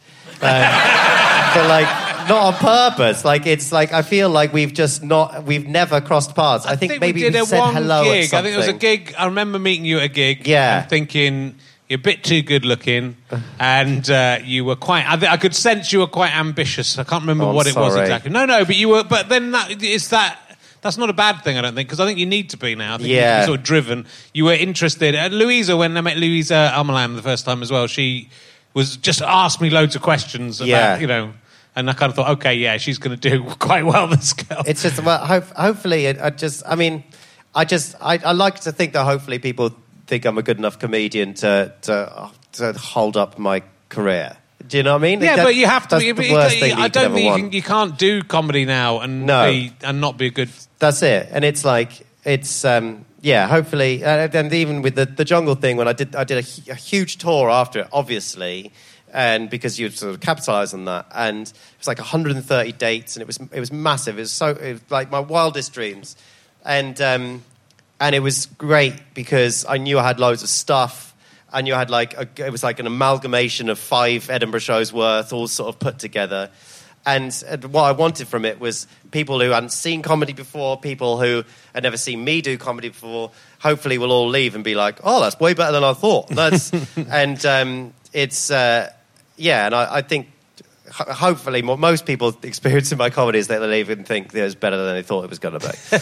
uh, but like not on purpose. Like it's like I feel like we've just not, we've never crossed paths. I, think, maybe we did we a said one hello gig. at something. I think it was a gig. I remember meeting you at a gig. Yeah. And thinking you're a bit too good looking, and uh, you were quite. I, th- I could sense you were quite ambitious. I can't remember Oh, I'm what it was sorry. exactly. No, no, but you were. But then that is that. That's not a bad thing, I don't think, because I think you need to be now. I think Yeah. you're sort of driven. You were interested. And Louisa, when I met Louisa Almalam the first time as well, she was just asked me loads of questions about, Yeah. you know, and I kind of thought, okay, yeah, she's going to do quite well, this girl. It's just well, hope, hopefully, it, I just, I mean, I just, I, I like to think that hopefully people think I'm a good enough comedian to to, to hold up my career. Do you know what I mean? Yeah, That- but you have to. That's Be, the worst thing that I you could don't ever think you, want. can, you can't do comedy now and No. be and not be a good. That's it, and it's like it's um, yeah. Hopefully, uh, and even with the, the jungle thing, when I did I did a, hu- a huge tour after it, obviously, and because you sort of capitalised on that, and it was like one hundred thirty dates, and it was it was massive. It was so it was like my wildest dreams, and um, and it was great because I knew I had loads of stuff. I knew I had like a, it was like an amalgamation of five Edinburgh shows worth, all sort of put together. And, and what I wanted from it was people who hadn't seen comedy before, people who had never seen me do comedy before, hopefully will all leave and be like, oh, that's way better than I thought. That's, and um, it's, uh, yeah, and I, I think ho- hopefully what most people experience in my comedy is that they leave and think that it's better than they thought it was going to be.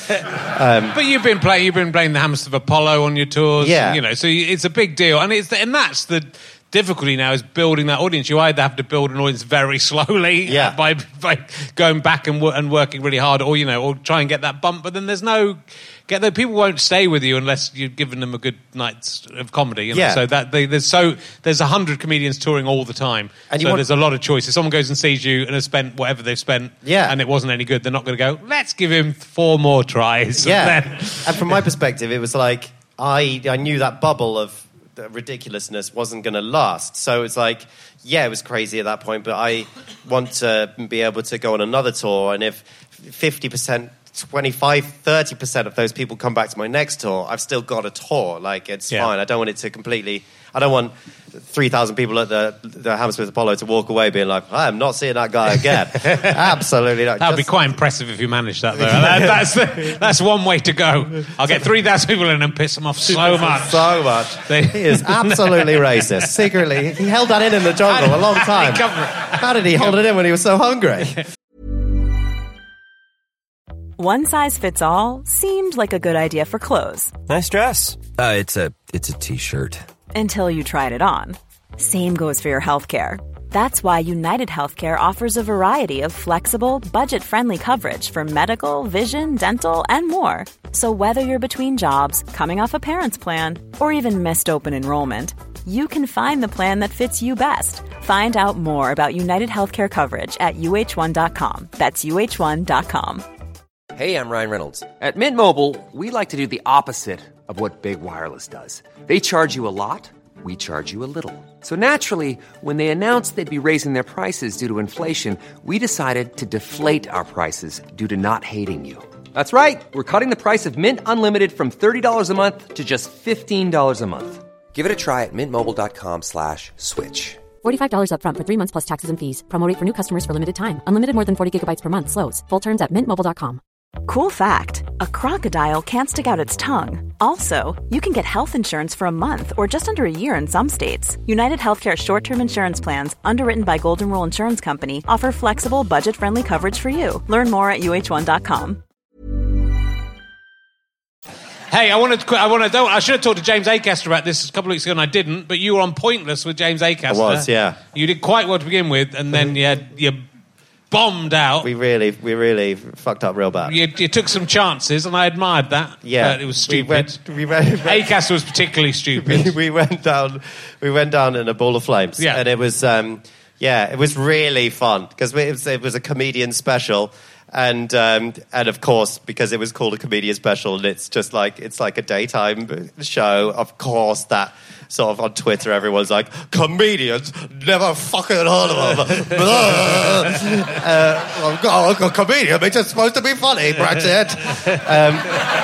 But you've been playing. You've been playing the Hammersmith Apollo on your tours. Yeah. You know, so you- it's a big deal, and it's and that's the difficulty now is building that audience. You either have to build an audience very slowly, Yeah. uh, by by going back and wo- and working really hard, or you know, or try and get that bump. But then there's no get the people won't stay with you unless you've given them a good night's of comedy. You know? Yeah. So that they, there's so there's a hundred comedians touring all the time, And you so want- there's a lot of choices. Someone goes and sees you and has spent whatever they've spent, Yeah. and it wasn't any good. They're not going to go. Let's give him four more tries. Yeah. And then, And from my perspective, it was like I I knew that bubble of the ridiculousness wasn't going to last. So it's like, yeah, it was crazy at that point, but I want to be able to go on another tour, and if fifty percent, twenty-five, thirty percent of those people come back to my next tour, I've still got a tour. Like, it's Yeah. fine. I don't want it to completely... I don't want three thousand people at the, the Hammersmith Apollo to walk away being like, I'm not seeing that guy again. Absolutely not. that would be Just- quite impressive if you managed that, though. That- that's, the, that's one way to go. I'll get three thousand people in and piss them off so much. So much. They- He is absolutely racist. Secretly, he held that in in the jungle a long time. Cover it. How did he hold it in when he was so hungry? One size fits all seemed like a good idea for clothes Nice dress. Uh, it's a it's a t-shirt. until you tried it on. Same goes for your healthcare. That's why United Healthcare offers a variety of flexible, budget-friendly coverage for medical, vision, dental, and more. So whether you're between jobs, coming off a parent's plan, or even missed open enrollment, you can find the plan that fits you best. Find out more about United Healthcare coverage at U H one dot com. That's U H one dot com. Hey, I'm Ryan Reynolds. At Mint Mobile, we like to do the opposite of what Big Wireless does. They charge you a lot, we charge you a little. So naturally, when they announced they'd be raising their prices due to inflation, we decided to deflate our prices due to not hating you. That's right. We're cutting the price of Mint Unlimited from thirty dollars a month to just fifteen dollars a month. Give it a try at mintmobile.com slash switch. forty-five dollars up front for three months plus taxes and fees. Promo rate for new customers for limited time. Unlimited more than forty gigabytes per month. Slows full terms at mint mobile dot com. Cool fact, a crocodile can't stick out its tongue. Also, you can get health insurance for a month or just under a year in some states. United Healthcare short-term insurance plans, underwritten by Golden Rule Insurance Company, offer flexible, budget-friendly coverage for you. Learn more at U H one dot com. Hey, I wanted to, I want to, don't, I should have talked to James Acaster about this a couple of weeks ago and I didn't, but you were on Pointless with James Acaster. I was, yeah. You did quite well to begin with, and then you, had, you bombed out. We really, we really fucked up real bad. You, you took some chances, and I admired that. Yeah. But it was stupid. We went, we went, Acaster was particularly stupid. we, we went down, we went down in a ball of flames. Yeah. And it was, um, yeah, it was really fun, because it was, it was a comedian special. And um, and of course, because it was called a comedian special, and it's just like it's like a daytime show. Of course, that sort of on Twitter, everyone's like, comedians never fucking heard of them. uh, oh, a comedian, it's just supposed to be funny. Brexit. Um,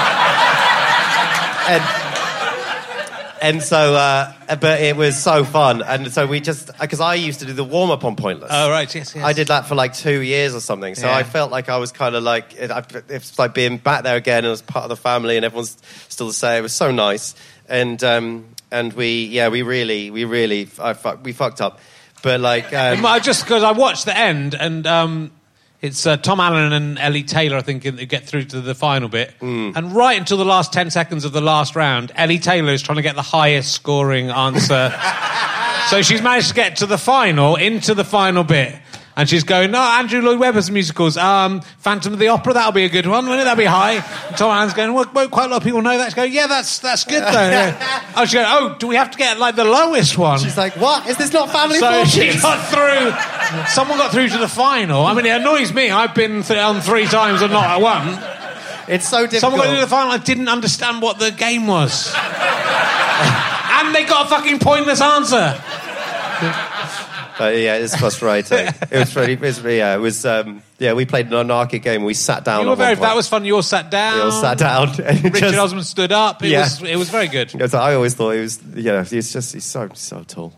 and. And so, uh, but it was so fun. And so we just, because I used to do the warm-up on Pointless. Oh, right, yes, yes. I did that for like two years or something. So yeah. I felt like I was kind of like, it, I, it's like being back there again and as part of the family and everyone's still the same. It was so nice. And, um, and we, yeah, we really, we really, I fuck, we fucked up. But like... Um, I just, because I watched the end and... Um, It's uh, Tom Allen and Ellie Taylor, I think, who get through to the final bit. Mm. And right until the last ten seconds of the last round, Ellie Taylor is trying to get the highest scoring answer. So she's managed to get to the final, into the final bit. And she's going, no, Andrew Lloyd Webber's musicals. Um, Phantom of the Opera, that'll be a good one, wouldn't it? That'll be high. And Tom Allen's going, well, won't quite a lot of people know that. She's going, yeah, that's that's good, though. Yeah. Oh, she's going, oh, do we have to get, like, the lowest one? She's like, what? Is this not Family So Fortunes? she got through... Someone got through to the final. I mean, it annoys me. I've been th- on three times and not at one. It's so difficult. Someone got through the final. I didn't understand what the game was. And they got a fucking pointless answer. But yeah, it's frustrating. It was pretty. It was, yeah, it was. Um, yeah, we played an anarchic game. We sat down. You were on very. one point. That was fun. You all sat down. We all sat down. Richard just, Osman stood up. It yeah. was. It was very good. So I always thought he was. You know, he's just. He's so so tall.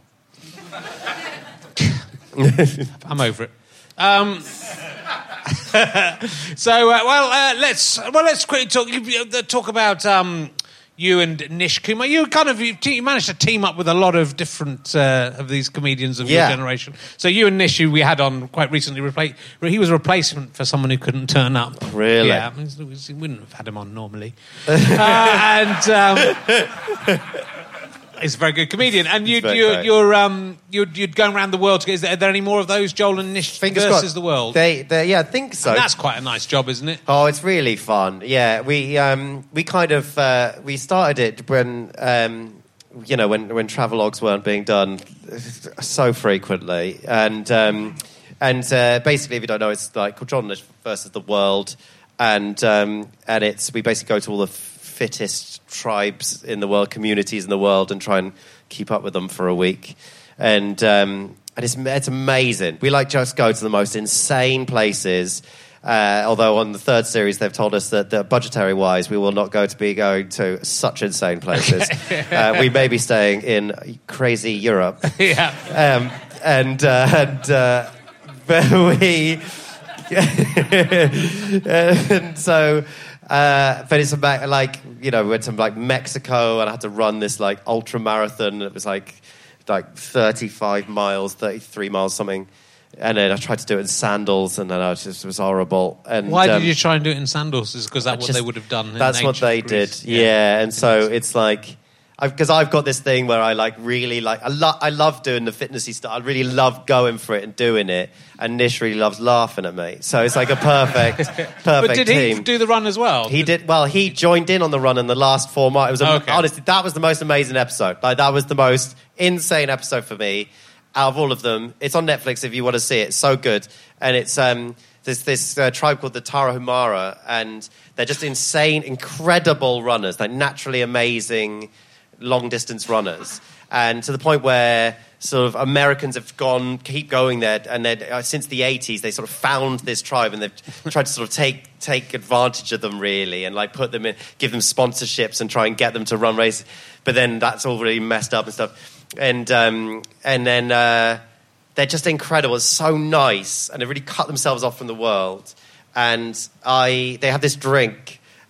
I'm over it. Um, so uh, well, uh, let's well let's quickly talk. You, uh, talk about. Um, You and Nish Kumar, you kind of you, you managed to team up with a lot of different uh, of these comedians of yeah. your generation. So you and Nish, who we had on quite recently, repla- he was a replacement for someone who couldn't turn up. Really? Yeah, I mean, we wouldn't have had him on normally. uh, and um, he's a very good comedian. And you'd, you, you're um, you'd, you'd go around the world. Is there, are there any more of those, Joel and Nish Fingers versus crossed. the world? They, they, yeah, I think so. And that's quite a nice job, isn't it? Oh, it's really fun. Yeah, we um, we kind of uh, we started it when um, you know when when travelogues weren't being done so frequently, and um, and uh, basically, if you don't know, it's like called John Nish versus the World, and um, and it's we basically go to all the fittest tribes in the world, communities in the world, and try and keep up with them for a week, and um, and it's it's amazing. We like just go to the most insane places. Uh, although on the third series they've told us that, that budgetary-wise we will not go to be going to such insane places. uh, we may be staying in crazy Europe. Yeah. Um, and uh, and uh, but we and so. Uh, but it's about, like, you know, we went to like Mexico and I had to run this like ultra marathon. It was like like thirty-five miles, thirty-three miles, something. And then I tried to do it in sandals, and then I was just, it was horrible. And why um, did you try and do it in sandals? Is because that's what just, they would have done. In that's what they Greece. did. Yeah, yeah. And so it's like. Because I've got this thing where I like really like I love I love doing the fitnessy stuff. I really love going for it and doing it, and Nish really loves laughing at me. So it's like a perfect, perfect But did team. he do the run as well? He did. Well, he joined in on the run in the last four miles. It was a, Okay. honestly that was the most amazing episode. Like that was the most insane episode for me out of all of them. It's on Netflix if you want to see it. It's so good, and it's um. There's this uh, tribe called the Tarahumara, and they're just insane, incredible runners. Like naturally amazing. Long distance runners, and to the point where sort of Americans have gone, keep going there, and uh, since the eighties they sort of found this tribe and they've tried to sort of take take advantage of them really, and like put them in, give them sponsorships and try and get them to run races. But then that's all really messed up and stuff. And um, and then uh, they're just incredible. It's so nice, and they really cut themselves off from the world. And I, they have this drink.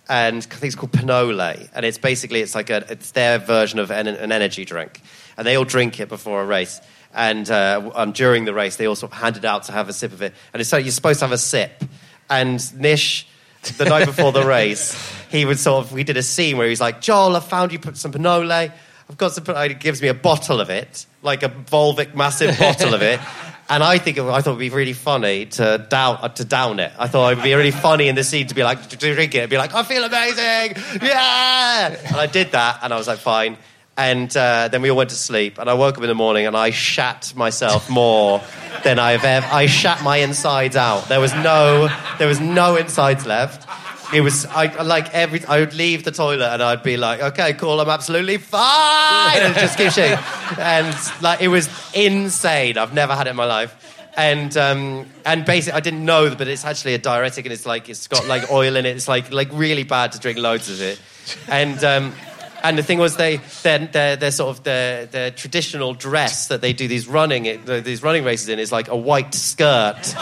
and I think it's called Pinole, and it's basically it's like a it's their version of an, an energy drink, and they all drink it before a race, and, uh, and during the race they all sort of hand it out to have a sip of it, and it's so you're supposed to have a sip, and Nish, the night before the race, he would sort of we did a scene where he was like, Joel, I found you put some Pinole, I've got some Pinole, he gives me a bottle of it, like a Volvic massive bottle of it. And I think it, I thought it would be really funny to down uh, to down it. I thought it would be really funny in the scene to be like to drink it, and be like, I feel amazing, yeah. And I did that, and I was like, fine. And uh, then we all went to sleep, and I woke up in the morning, and I shat myself more than I've ever. I shat my insides out. There was no, there was no insides left. It was I like every. I would leave the toilet and I'd be like, "Okay, cool, I'm absolutely fine," and just keep shitting. And like it was insane. I've never had it in my life. And um, and basically, I didn't know, but it's actually a diuretic, and it's like it's got like oil in it. It's like like really bad to drink loads of it. And um, and the thing was, they their their their sort of their their traditional dress that they do these running these running races in is like a white skirt.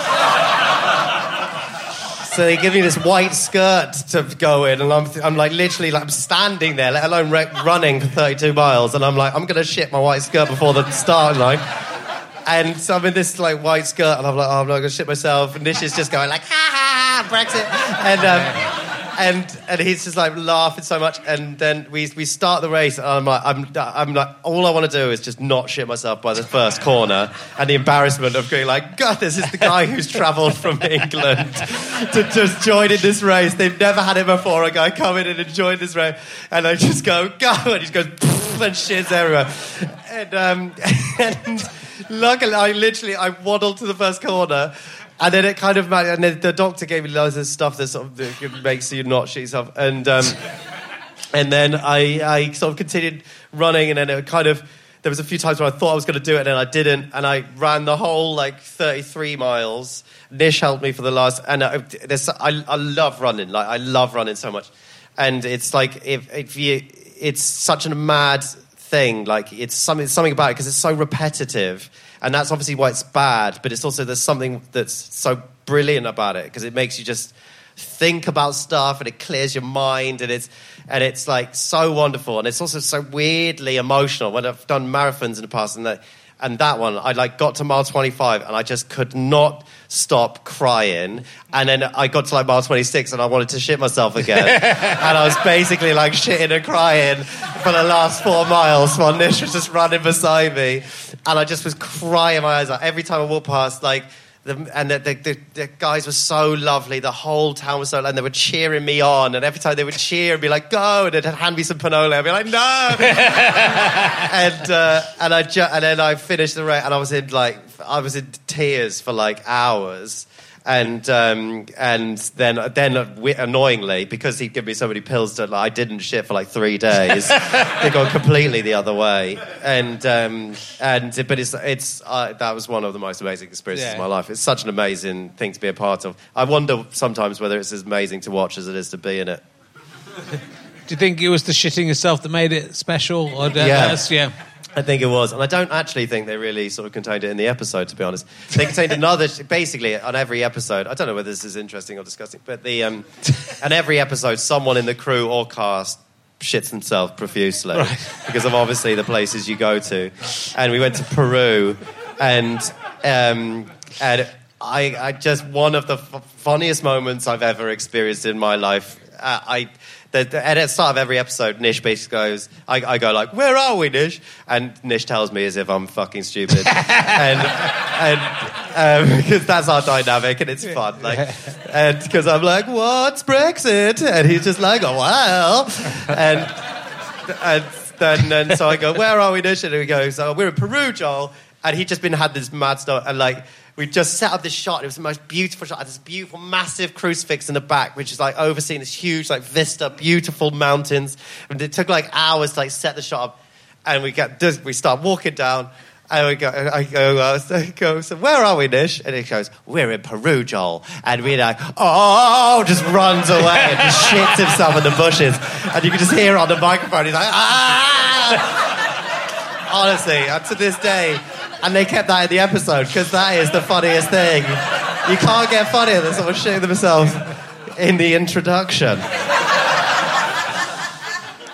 So they give me this white skirt to go in, and I'm, I'm like literally like I'm standing there, let alone re- running for thirty-two miles, and I'm like, I'm going to shit my white skirt before the start line. And so I'm in this like white skirt, and I'm like, oh, I'm not going to shit myself. And Nish is just going like, ha ha, Brexit. And um, and and he's just like laughing so much. And then we we start the race, and I'm like, I'm I'm like, all I want to do is just not shit myself by the first corner, and the embarrassment of going like, God, this is the guy who's travelled from England to just join in this race. They've never had it before. A guy come in and enjoy this race, and I just go go, and he just goes and shits everywhere. And um, and luckily, I literally I waddled to the first corner. And then it kind of, and then the doctor gave me loads of stuff that sort of that makes you not shit yourself. And um, and then I, I sort of continued running, and then it kind of, there was a few times where I thought I was going to do it, and then I didn't. And I ran the whole like thirty-three miles. Nish helped me for the last, and I, there's, I, I love running. Like I love running so much, and it's like if if you, it's such a mad thing. Like it's something something about it because it's so repetitive. And that's obviously why it's bad, but it's also there's something that's so brilliant about it because it makes you just think about stuff and it clears your mind and it's and it's like so wonderful and it's also so weirdly emotional. When I've done marathons in the past and that and that one, I like got to mile twenty-five and I just could not stop crying. And then I got to like mile twenty-six and I wanted to shit myself again. And I was basically like shitting and crying for the last four miles while Nish was just running beside me. And I just was crying my eyes out every time I walked past, like, the, and the, the, the, the guys were so lovely. The whole town was so lovely. And they were cheering me on. And every time they would cheer and be like, go, and they'd hand me some Pinole. I'd be like, no. and uh, and I ju- and then I finished the race, and I was in like I was in tears for like hours. And um, and then then annoyingly, because he'd given me so many pills that like, I didn't shit for like three days, it got completely the other way. And um, and but it's it's uh, that was one of the most amazing experiences yeah. of my life. It's such an amazing thing to be a part of. I wonder sometimes whether it's as amazing to watch as it is to be in it. Do you think it was the shitting yourself that made it special? Or yeah. yeah. I think it was. And I don't actually think they really sort of contained it in the episode, to be honest. They contained another... Basically, on every episode... I don't know whether this is interesting or disgusting, but the um, on every episode, someone in the crew or cast shits themselves profusely. Right. Because of, obviously, the places you go to. And we went to Peru, and... Um, and I, I just... One of the f- funniest moments I've ever experienced in my life. Uh, I... The, the, at the start of every episode, Nish basically goes, I, I go like, where are we, Nish? And Nish tells me as if I'm fucking stupid. and and um, because that's our dynamic and it's fun. Like, and because I'm like, what's Brexit? And he's just like, oh, well. And, and then and so I go, where are we, Nish? And he goes, oh, we're in Peru, Joel. And he'd just been had this mad stuff and like, we just set up this shot. It was the most beautiful shot. This beautiful, massive crucifix in the back, which is like overseeing this huge, like vista, beautiful mountains. And it took like hours to like set the shot up. And we get, we start walking down, and we go. I go, uh, I go. So where are we, Nish? And he goes, we're in Peru, Joel. And we're like, oh, just runs away and just shits himself in the bushes. And you can just hear on the microphone, he's like, ah. Honestly, and to this day. And they kept that in the episode because that is the funniest thing. You can't get funnier than someone shitting themselves in the introduction.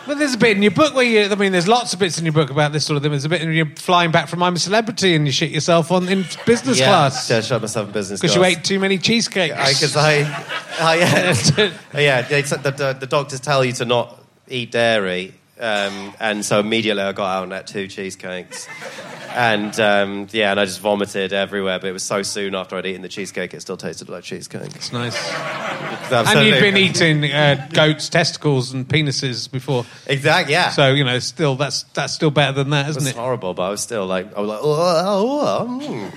Well, there's a bit in your book where you... I mean, there's lots of bits in your book about this sort of thing. There's a bit when you're flying back from I'm a Celebrity and you shit yourself on in business yeah, class. Yeah, shut myself in business class. Because you ate too many cheesecakes. Because I... I, I yeah, they, the, the, the doctors tell you to not eat dairy, um, and so immediately I got out and ate two cheesecakes. And, um, yeah, and I just vomited everywhere, but it was so soon after I'd eaten the cheesecake, it still tasted like cheesecake. It's nice. And you'd been eating uh, goats' testicles and penises before. Exactly, yeah. So, you know, still that's that's still better than that, isn't it? It was horrible, but I was still like, I was like, oh, oh, oh.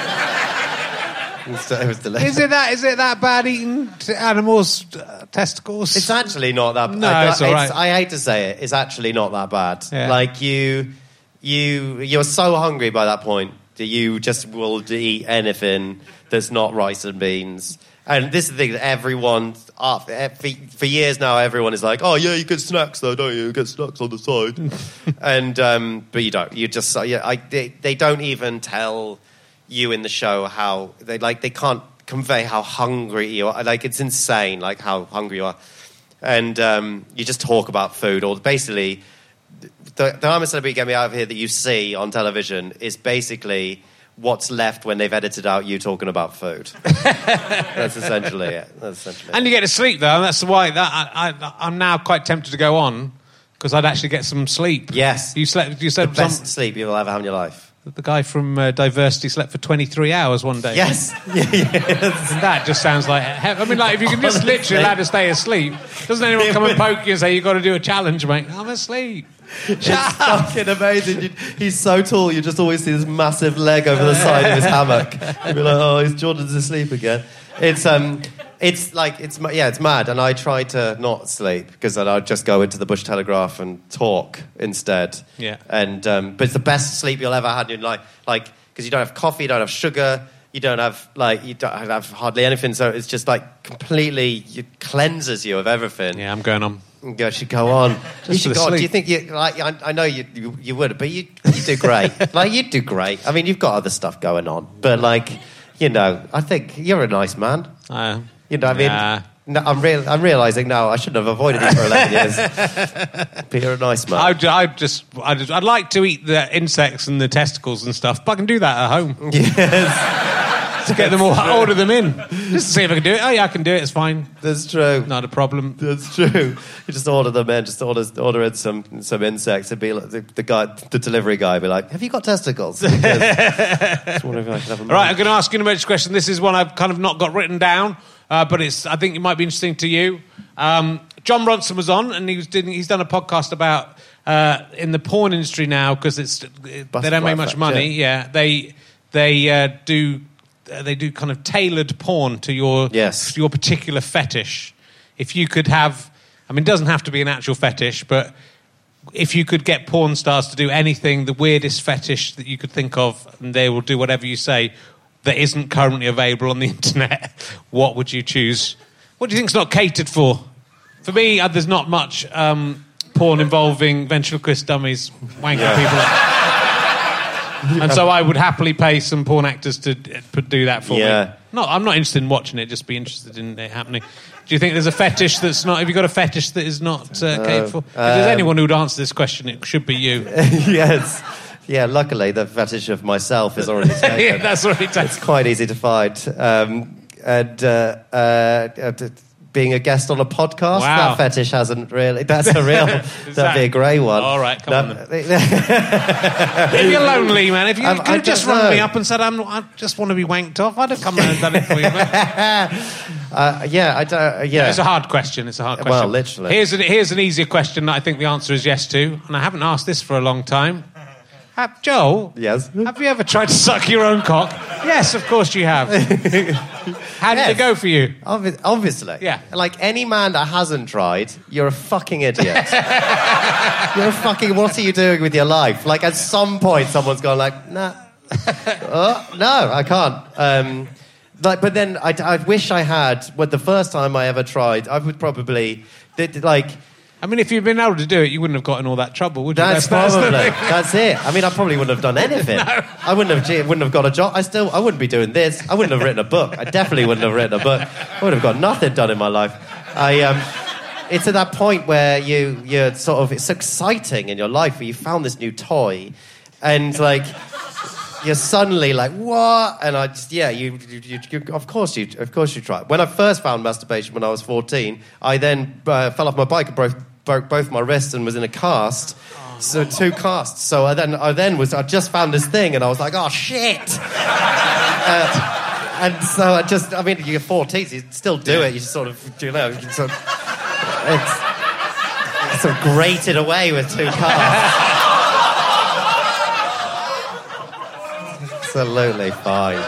It was, it was delicious. Is it that? Is it that bad eating t- animals' uh, testicles? It's actually not that bad. No, I, it's all right. I hate to say it. It's actually not that bad. Yeah. Like you, you, you're so hungry by that point that you just will eat anything that's not rice and beans. And this is the thing that everyone, uh, for, for years now, everyone is like, oh, yeah, you get snacks, though, don't you? You get snacks on the side. and um, But you don't. You just, yeah, I, they, they don't even tell you in the show how, they like, they can't convey how hungry you are. Like, it's insane, like, how hungry you are. And um, you just talk about food, or basically, the, the I'm a Celebrity, Get Me Out of Here that you see on television is basically what's left when they've edited out you talking about food. That's essentially it. That's essentially and it. you get to sleep, though, and that's why that I, I, I'm now quite tempted to go on, because I'd actually get some sleep. Yes. You slept. You said the best some, sleep you'll ever have in your life. The guy from uh, Diversity slept for twenty-three hours one day. Yes. yeah, yes. And that just sounds like... I mean, like, if you can just literally allowed to stay asleep, doesn't anyone come and poke you and say, you've got to do a challenge, mate? I'm asleep. It's fucking amazing. You, he's so tall, you just always see this massive leg over the side of his hammock. You'd be like, oh, he's Jordan's asleep again. It's um, it's like it's yeah, it's mad. And I try to not sleep because then I'd just go into the Bush Telegraph and talk instead. Yeah. And um, but it's the best sleep you'll ever have in your life, like because you don't have coffee, you don't have sugar, you don't have like you don't have hardly anything. So it's just like completely it cleanses you of everything. Yeah, I'm going on. You should go on. Just you should go on. sleep. Do you think you like? I, I know you, you you would, but you you do great. Like you do great. I mean, you've got other stuff going on, but like you know, I think you're a nice man. Uh, you know, I mean, nah. no, I'm real. I'm realizing now I shouldn't have avoided you for eleven years. But you're a nice man. I'd, I'd just, I'd, I'd like to eat the insects and the testicles and stuff, but I can do that at home. Yes. Just get them all, order them in. Just to see if I can do it. Oh yeah, I can do it. It's fine. That's true. Not a problem. That's true. You just order them in. Just order order in some some insects. It'd be like the, the guy, the delivery guy, would be like, "Have you got testicles?" Because, just wondering if I could have them. All right, I'm going to ask you an emergency question. This is one I've kind of not got written down, uh, but it's I think it might be interesting to you. Um, John Bronson was on, and he was doing, he's done a podcast about uh, in the porn industry now because it's it, they don't make much Fact, money. Yeah, yeah they they uh, do. Uh, they do kind of tailored porn to your yes. your particular fetish. If you could have, I mean, it doesn't have to be an actual fetish, but if you could get porn stars to do anything, the weirdest fetish that you could think of, and they will do whatever you say, that isn't currently available on the internet, what would you choose? What do you think's not catered for? For me, uh, there's not much um, porn involving ventriloquist dummies wanking yeah. people up. And so I would happily pay some porn actors to do that for yeah. me. No, I'm not interested in watching it, just be interested in it happening. Do you think there's a fetish that's not... Have you got a fetish that is not uh, catered for? If there's um, anyone who'd answer this question, it should be you. Yes. Yeah, luckily the fetish of myself is already taken. Yeah, that's already taken. It's quite easy to find. Um, and... Uh, uh, being a guest on a podcast, wow. that fetish hasn't really... That's a real... that'd that, be a grey one. All right, come no, on then. If you're lonely, man, if you um, could have just rung me up and said, I'm, I just want to be wanked off, I'd have come and done it for you. uh, yeah, I don't... Uh, yeah. It's a hard question, it's a hard question. Well, literally. Here's an, here's an easier question that I think the answer is yes to, and I haven't asked this for a long time. Have, Joel? Yes? Have you ever tried to suck your own cock? Yes, of course you have. How did yes. it go for you? Obvi- obviously. Yeah. Like, any man that hasn't tried, you're a fucking idiot. You're a fucking... What are you doing with your life? Like, at some point, someone's gone like, nah. oh, no, I can't. Um, like, but then I, I wish I had... Well, the first time I ever tried, I would probably... Like... I mean, if you'd been able to do it, you wouldn't have got in all that trouble, would you? That's, that's probably that's it. I mean, I probably wouldn't have done anything. no. I wouldn't have gee, wouldn't have got a job. I still I wouldn't be doing this. I wouldn't have written a book. I definitely wouldn't have written a book. I would have got nothing done in my life. I um, it's at that point where you you're sort of it's exciting in your life where you found this new toy, and like you're suddenly like what? And I just yeah you, you, you, you of course you of course you try. When I first found masturbation when I was fourteen, I then uh, fell off my bike and broke broke both my wrists and was in a cast. So two casts. So I then I then was I just found this thing and I was like, oh shit. uh, and so I just I mean you're fourteen, so you still do it. You just sort of you know you sort of, it's, it's sort of grated away with two casts. Absolutely fine.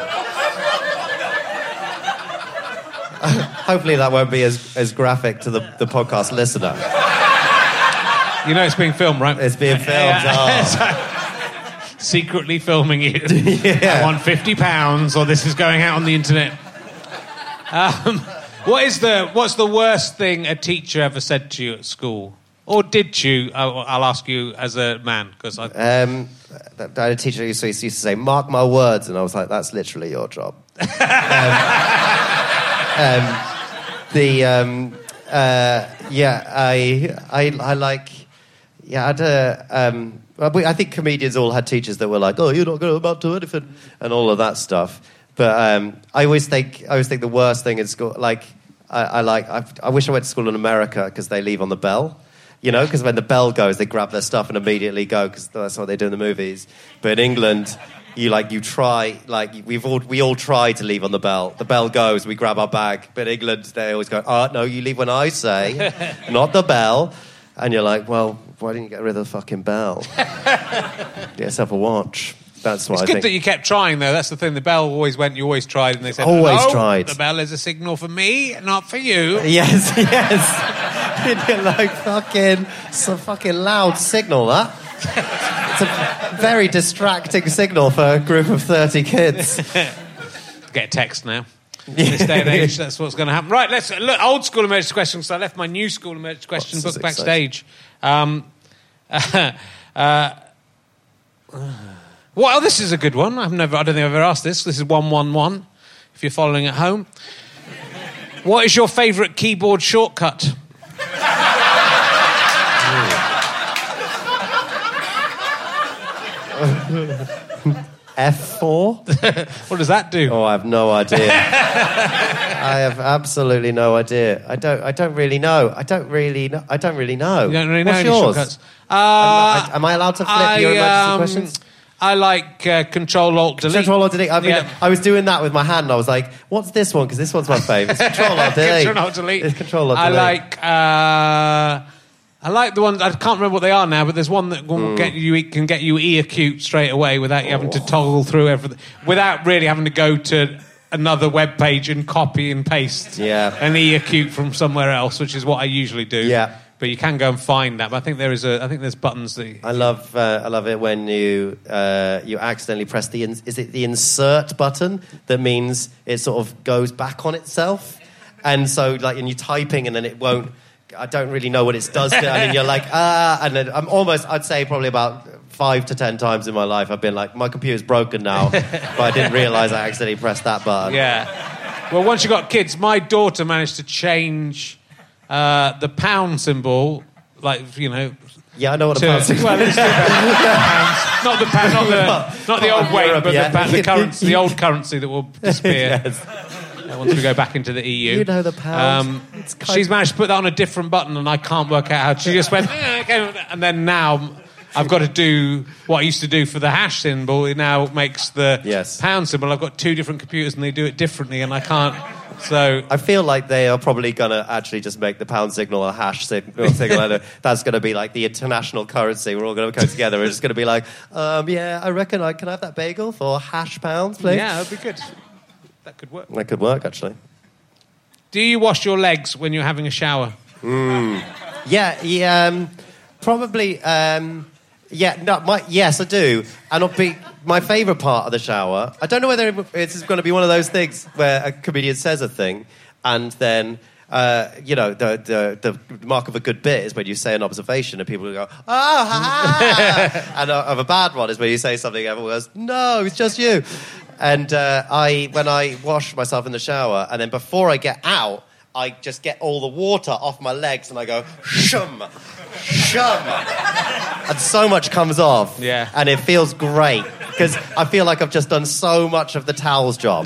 Hopefully that won't be as, as graphic to the, the podcast listener. You know it's being filmed, right? It's being filmed. Oh. Secretly filming you. Yeah. I want fifty pounds, or this is going out on the internet. Um, what is the what's the worst thing a teacher ever said to you at school, or did you? I'll, I'll ask you as a man because I. Um, I had a teacher who used to, used to say, "Mark my words," and I was like, "That's literally your job." um, um, the um, uh, yeah, I I I like. Yeah, I had a, um, I think comedians all had teachers that were like, "Oh, you're not going to amount to anything," and all of that stuff. But um, I always think, I always think the worst thing in school, like, I, I like, I, I wish I went to school in America because they leave on the bell, you know, because when the bell goes, they grab their stuff and immediately go because that's what they do in the movies. But in England, you like, you try, like, we've all, we all try to leave on the bell. The bell goes, we grab our bag. But in England, they always go, "Oh no, you leave when I say, not the bell." And you're like, well, why didn't you get rid of the fucking bell? Get yourself a watch. That's what it's I good think. that you kept trying, though. That's the thing. The bell always went, you always tried, and they said, Always "Hello, tried. The bell is a signal for me, not for you." Yes, yes. And you're like, fucking, it's a fucking loud signal, that. It's a very distracting signal for a group of thirty kids. Get a text now. In this day and age, that's what's going to happen. Right, let's look. Old school emergency questions. So I left my new school emergency question Oh, book this is backstage. Um, uh, uh, well, this is a good one. I've never. I don't think I've ever asked this. This is one one one. If you're following at home, what is your favourite keyboard shortcut? F four? What does that do? Oh, I have no idea. I have absolutely no idea. I don't. I don't really know. I don't really know. I don't really know. You don't really know What's any yours? shortcuts. Uh, I, am I allowed to flip I, your emergency um, questions? I like uh, Control Alt Delete. Control Alt Delete. I mean, Yeah. I was doing that with my hand. And I was like, "What's this one?" Because this one's my favourite. It's Control Alt Delete. Control Alt Delete. It's Control Alt I Delete. like. Uh, I like the ones. I can't remember what they are now, but there's one that will Mm. get you can get you e acute straight away without you having to toggle through everything, without really having to go to another web page and copy and paste Yeah. an e acute from somewhere else, which is what I usually do. Yeah. But you can go and find that. But I think there is a. I think there's buttons that. You, I love. Uh, I love it when you uh, you accidentally press the. In, is it the insert button that means it sort of goes back on itself, and so like, and you're typing and then it won't. I don't really know what it does, to, and then you're like, ah, and then I'm almost. I'd say probably about five to ten times in my life I've been like, my computer's broken now, but I didn't realise I accidentally pressed that button. Yeah. Well, once you've got kids, my daughter managed to change uh, the pound symbol, like, you know... Yeah, I know what a to, pound symbol well, it's the pounds. Not the pound, not the, not the old weight, Europe, but yeah. the, pound, the, currency, the old currency that will disappear Yes. uh, once we go back into the E U. You know the pound. Um, It's kind she's managed to put that on a different button, and I can't work out how. She just went, eh, okay, and then now... I've got to do what I used to do for the hash symbol. It now makes the Yes. pound symbol. I've got two different computers and they do it differently, and I can't. So I feel like they are probably going to actually just make the pound signal a hash signal. signal. That's going to be like the international currency. We're all going to go together. It's just going to be like, um, yeah, I reckon I can have that bagel for hash pounds, please. yeah, that'd be good. That could work. That could work, actually. Do you wash your legs when you're having a shower? Yeah, yeah um, probably. Um, yeah, no, my, yes, I do. And I'll be, my favourite part of the shower, I don't know whether it's going to be one of those things where a comedian says a thing and then, uh, you know, the, the the mark of a good bit is when you say an observation and people will go, oh, ha! And of a bad one is when you say something and everyone goes, no, it's just you. And uh, I, when I wash myself in the shower and then before I get out, I just get all the water off my legs and I go, shum, shum. And so much comes off. Yeah. And it feels great because I feel like I've just done so much of the towels job.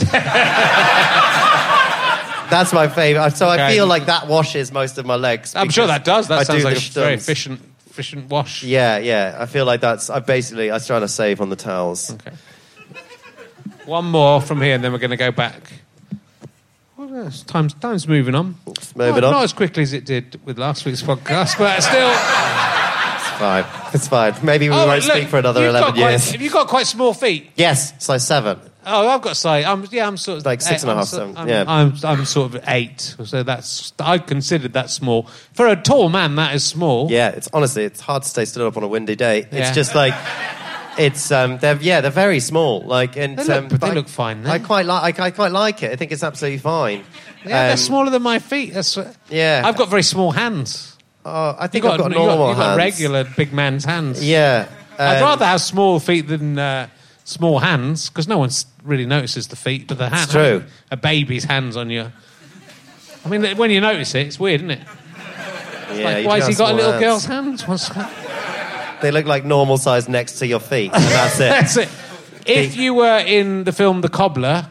That's my favourite. So I Okay. feel like that washes most of my legs. I'm sure that does. That I sounds do like the a very stunts. efficient, efficient wash. Yeah, yeah. I feel like that's... I basically... I was trying to save on the towels. Okay. One more from here, and then we're going to go back. Well, yes, time's, time's moving on. It's moving not, on. Not as quickly as it did with last week's podcast, but still... It's fine. It's fine. Maybe we Oh, won't look, speak for another you've got eleven quite- years. Have you got quite small feet? Yes, size seven. Oh, I've got to say, I'm, yeah, I'm sort of... Like six and a I'm half, so- seven, I'm, yeah. I'm, I'm sort of eight, so that's... I considered that small. For a tall man, that is small. Yeah, it's honestly, it's hard to stay stood up on a windy day. It's Yeah. just like... It's um, they're yeah, they're very small. Like, and They look- um, but they I- look fine, then. I quite like. I, I quite like it. I think it's absolutely fine. Yeah, they're Um, smaller than my feet. That's what, Yeah. I've got very small hands. Oh, I You think I've got you got, normal you got hands. regular big man's hands. Yeah. I'd um, rather have small feet than uh, small hands because no one really notices the feet, but the hand, true. a baby's hands on you. I mean, when you notice it, it's weird, isn't it? Yeah, Like, you why do has he have got a small little hands. girl's hands? What's that? They look like normal size next to your feet. And that's it. That's it. If you were in the film The Cobbler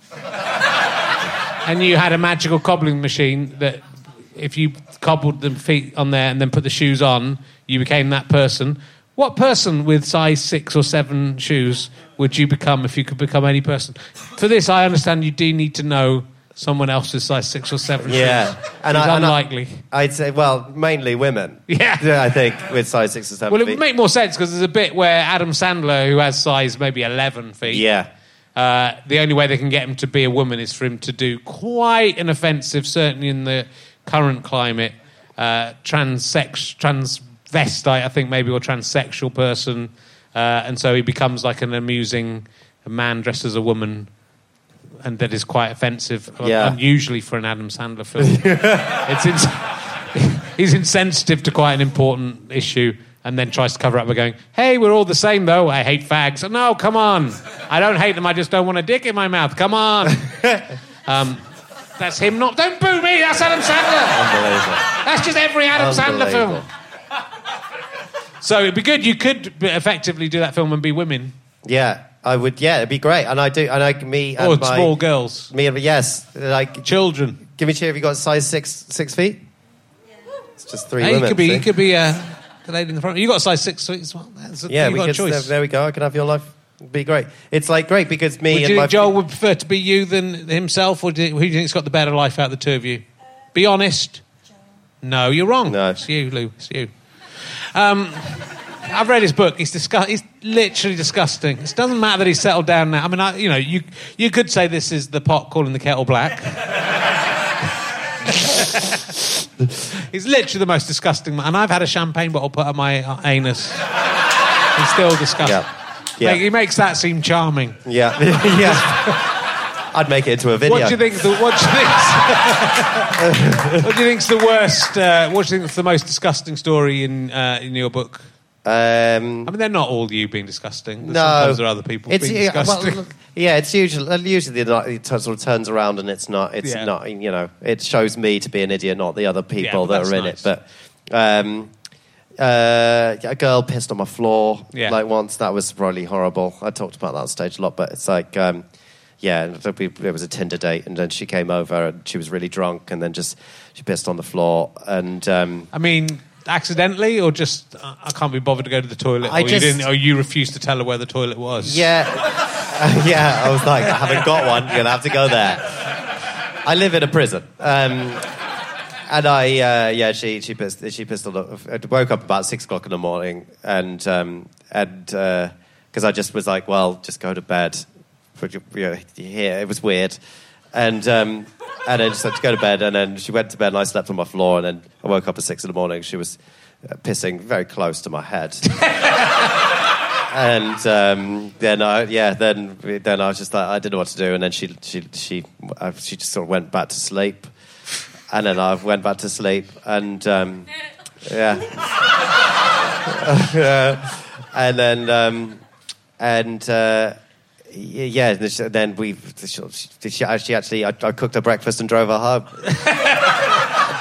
and you had a magical cobbling machine that if you cobbled the feet on there and then put the shoes on, you became that person. What person with size six or seven shoes would you become if you could become any person? For this, I understand you do need to know someone else's size six or seven Yeah, shoes. and It's I, and I- unlikely. I'd say, well, mainly women. Yeah. I think with size six or seven. Well, it feet. would make more sense because there's a bit where Adam Sandler, who has size maybe eleven feet, Yeah. uh, the only way they can get him to be a woman is for him to do quite an offensive, certainly in the current climate, uh, transex, transvestite, I think maybe, or transsexual person, uh, and so he becomes like an amusing man dressed as a woman. And that is quite offensive, Yeah. unusually for an Adam Sandler film. it's ins- he's insensitive to quite an important issue, and then tries to cover up by going, "Hey, we're all the same, though. I hate fags." No, come on. I don't hate them. I just don't want a dick in my mouth. Come on. um, that's him. Not. Don't boo me. That's Adam Sandler. Unbelievable. That's just every Adam Sandler film. Unbelievable. So it'd be good. You could effectively do that film and be women Yeah, I would. Yeah, it'd be great. And I do. And I, me and or my, small girls, Me and yes, like children. give me a cheer. Have you got size six six feet? It's just three Hey, women. you could be. see? You could be uh, the lady in the front. You got a size six feet as well. That's a, Yeah, you we got could. a choice. There, there we go. I could have your life. It'd be great. It's like great because me Would and you my think Joel would prefer to be you than himself, or do, who do you think's got the better life out of the two of you? Be honest. No, you're wrong. No. It's you, Lou. It's you. Um, I've read his book. He's disgust. He's literally disgusting. It doesn't matter that he's settled down now. I mean, I, you know, you you could say this is the pot calling the kettle black. He's literally the most disgusting man. And I've had a champagne bottle put up my uh, anus. He's still disgusting. Yeah. Yeah. Make- he makes that seem charming. Yeah, yeah. I'd make it into a video. What do you think? The, what do you think? What do you think's the worst? Uh, what do you think's the most disgusting story in uh, in your book? Um, I mean, they're not all you being disgusting. no, Sometimes there are other people it's, being yeah, disgusting. well, yeah, it's usually usually the, it sort of turns around and it's not. It's Yeah. not. You know, it shows me to be an idiot, not the other people but that are that's in nice. it. But um, uh, a girl pissed on my floor Yeah. like once. That was really horrible. I talked about that on stage a lot, but it's like. Um, Yeah, it was a Tinder date, and then she came over, and she was really drunk, and then just she pissed on the floor, and um, I mean, accidentally, or just uh, I can't be bothered to go to the toilet, I or just- you didn't, or you refused to tell her where the toilet was. yeah, uh, yeah. I was like, I haven't got one. You're gonna have to go there. I live in a prison, um, and I uh, yeah, she she pissed she pissed on the. I woke up about six o'clock in the morning, and um, and because uh, I just was like, well, just go to bed. Yeah, it was weird, and um, and then just had to go to bed, and then she went to bed, and I slept on my floor, and then I woke up at six in the morning. She was uh, pissing very close to my head, and um, then I yeah, then then I was just like I didn't know what to do, and then she she she uh, she just sort of went back to sleep, and then I went back to sleep, and um, yeah, yeah, and then um, and. Uh, Yeah, then we. She, she actually, I, I cooked her breakfast and drove her home.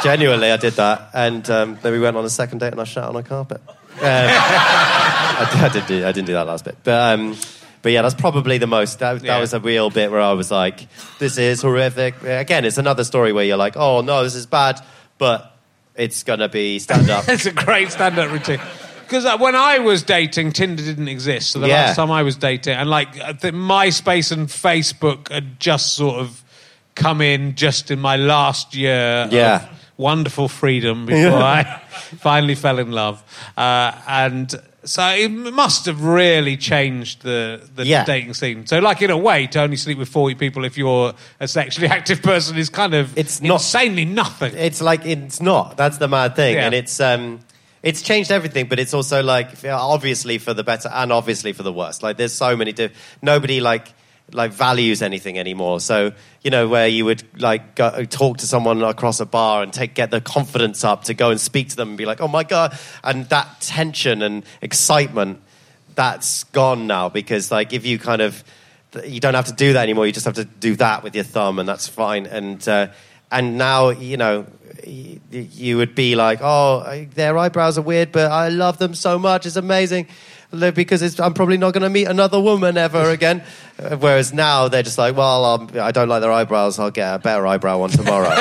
Genuinely, I did that. And um, then we went on a second date and I shat on a carpet. Um, I, I, did do, I didn't do that last bit. But, um, but yeah, that's probably the most... That, that Yeah. was a real bit where I was like, this is horrific. Again, it's another story where you're like, oh, no, this is bad, but it's going to be stand-up. It's a great stand-up routine. Because uh, when I was dating, Tinder didn't exist. So the Yeah. last time I was dating, and like I think MySpace and Facebook had just sort of come in just in my last year Yeah. of wonderful freedom before I finally fell in love. Uh, and so it must have really changed the, the Yeah. dating scene. So like in a way, to only sleep with forty people if you're a sexually active person is kind of It's not- insanely nothing. It's like, it's not. That's the mad thing. Yeah. And it's... Um, It's changed everything, but it's also like obviously for the better and obviously for the worst. Like there's so many diff- nobody like like values anything anymore. So you know where you would like go, talk to someone across a bar and take get the confidence up to go and speak to them and be like, oh my god, and that tension and excitement that's gone now because like if you kind of you don't have to do that anymore. You just have to do that with your thumb and that's fine. And uh, and now you know. You would be like, oh, their eyebrows are weird, but I love them so much. It's amazing because it's, I'm probably not going to meet another woman ever again. Whereas now they're just like, well, um, I don't like their eyebrows. I'll get a better eyebrow one tomorrow.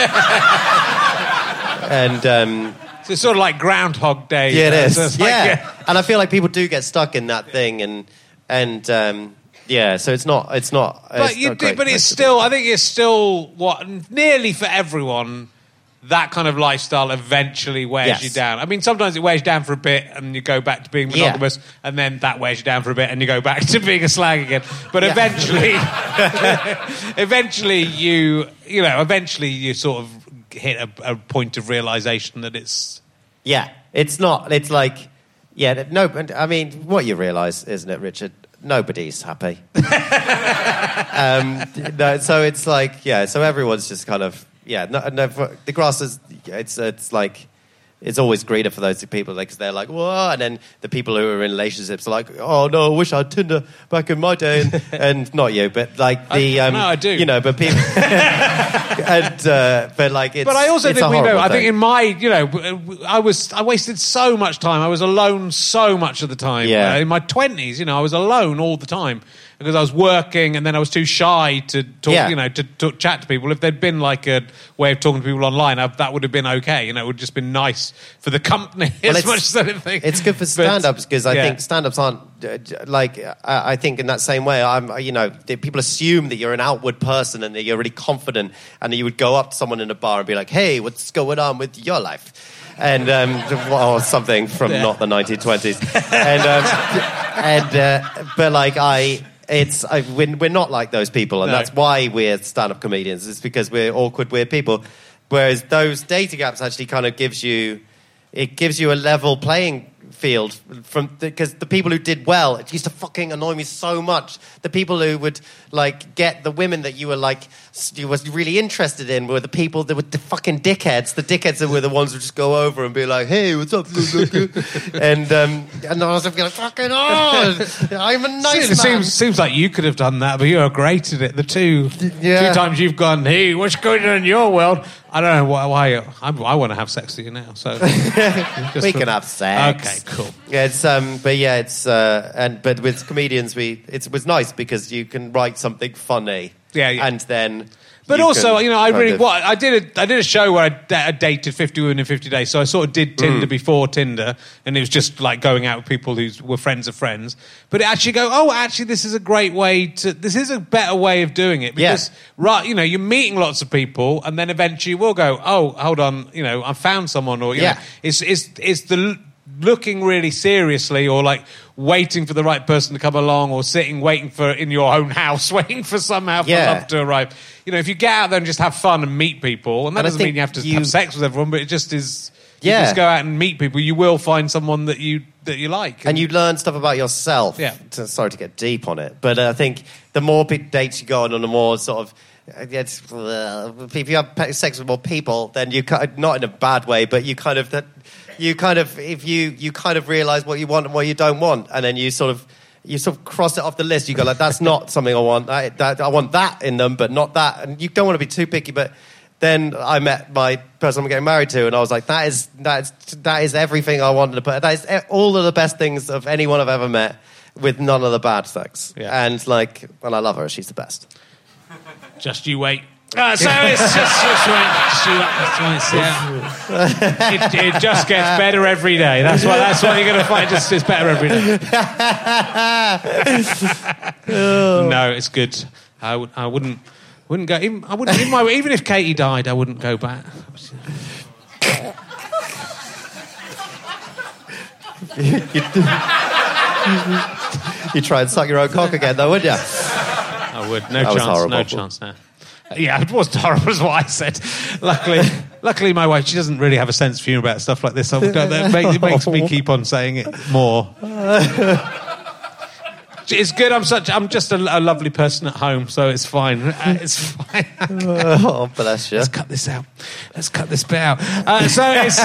and um, So it's sort of like Groundhog Day. yeah, it uh, is. so it's like, yeah, and I feel like people do get stuck in that thing, and and um, yeah, so it's not, it's not. But it's you not do, great but place it's to be. still. I think it's still what nearly for everyone. That kind of lifestyle eventually wears Yes. you down. I mean, sometimes it wears you down for a bit, and you go back to being Yeah. monogamous, and then that wears you down for a bit, and you go back to being a slag again. But Yeah. eventually, eventually you, you know, eventually you sort of hit a, a point of realization that it's. Yeah, it's not. It's like, yeah, no. but I mean, what you realise, isn't it, Richard? Nobody's happy. um, no, so it's like, yeah. So everyone's just kind of, yeah. No, no, for- the grass is. It's it's like. It's always greener for those people because they're like, whoa, and then the people who are in relationships are like, oh no, I wish I had Tinder back in my day, and, and not you, but like the, I- um, no, I do. you know, but people, and uh, but like, it's, But I also it's think a we know. horrible I think thing. in my, you know, I was I wasted so much time. I was alone so much of the time. Yeah. Uh, in my twenties, you know, I was alone all the time because I was working, and then I was too shy to talk. Yeah. You know, to, to chat to people. If there'd been like a way of talking to people online, I, that would have been okay. You know, it would have just been nice for the company Well, as it's- much as anything. It's good for But- stand-ups because I yeah. think stand-ups aren't uh, like I, I think in that same way. I'm you know the- people assume that you're an outward person and that you're really confident and that you would go up to someone in a bar and be like, "Hey, what's going on with your life?" And um, or something from Yeah. not the nineteen twenties. And um, and uh, but like I. It's I, we're, we're not like those people, and No. that's why we're stand-up comedians. It's because we're awkward, weird people. Whereas those dating apps actually kind of gives you, it gives you a level playing field from because the, the people who did well, it used to fucking annoy me so much. The people who would like get the women that you were like you was really interested in were the people that were the fucking dickheads. The dickheads that were the ones who just go over and be like, "Hey, what's up?" and um, and I was like, "Fucking oh, I'm a nice it man." seems seems like you could have done that, but you're great at it. The two Yeah. two times you've gone, hey, what's going on in your world? I don't know why. why I, I want to have sex with you now. So just We for- can have sex. Okay, cool. Yeah, it's um, but yeah, it's uh, and but with comedians, we it's, it was nice because you can write something funny. Yeah, yeah. and then. But you also, can you know, I kind really of- what I did. A, I did a show where I, da- I dated fifty women in fifty days. So I sort of did Tinder Mm. before Tinder, and it was just like going out with people who were friends of friends. But it actually go, oh, actually, this is a great way to. This is a better way of doing it because, Yeah. right, you know, you're meeting lots of people, and then eventually we'll go, oh, hold on, you know, I found someone, or you Yeah. know, it's it's it's the. l- looking really seriously or like waiting for the right person to come along or sitting waiting for in your own house waiting for somehow for Yeah. love to arrive. You know, if you get out there and just have fun and meet people, and that And I doesn't mean think you have to you- have sex with everyone, but it just is you Yeah. just go out and meet people, you will find someone that you that you like. and you learn stuff about yourself. Yeah. To- sorry to get deep on it, but uh, I think the more big dates you go on, and the more sort of. uh, It's, uh, if you have pe- sex with more people, then you kind not in a bad way, but you kind of that you kind of if you you kind of realize what you want and what you don't want, and then you sort of you sort of cross it off the list. You go like, that's not something I want. I, that, I want that in them, but not that. And you don't want to be too picky, but then I met my person I'm getting married to, and I was like, that is that is that is everything I wanted to put. That is all of the best things of anyone I've ever met, with none of the bad things. Yeah. And like, well, I love her. She's the best. Just you wait. Uh, so it's just, just wait. Just you wait. Just wait, yeah. it, it just gets better every day. That's what. That's what you're going to find. Just it's better every day. No, it's good. I would. I wouldn't. Wouldn't go. Even, I wouldn't. Even, my, even if Katie died, I wouldn't go back. You try and suck your own cock again, though, would you? I would. No That was chance. horrible. No chance. No. Yeah, it was horrible, is what I said. Luckily, luckily, my wife, she doesn't really have a sense of humour about stuff like this. I would go, that make, it makes me keep on saying it more. It's good. I'm such. I'm just a, a lovely person at home, so it's fine. Uh, it's fine. Oh, bless you. Let's cut this out. Let's cut this bit out. Uh, so it's.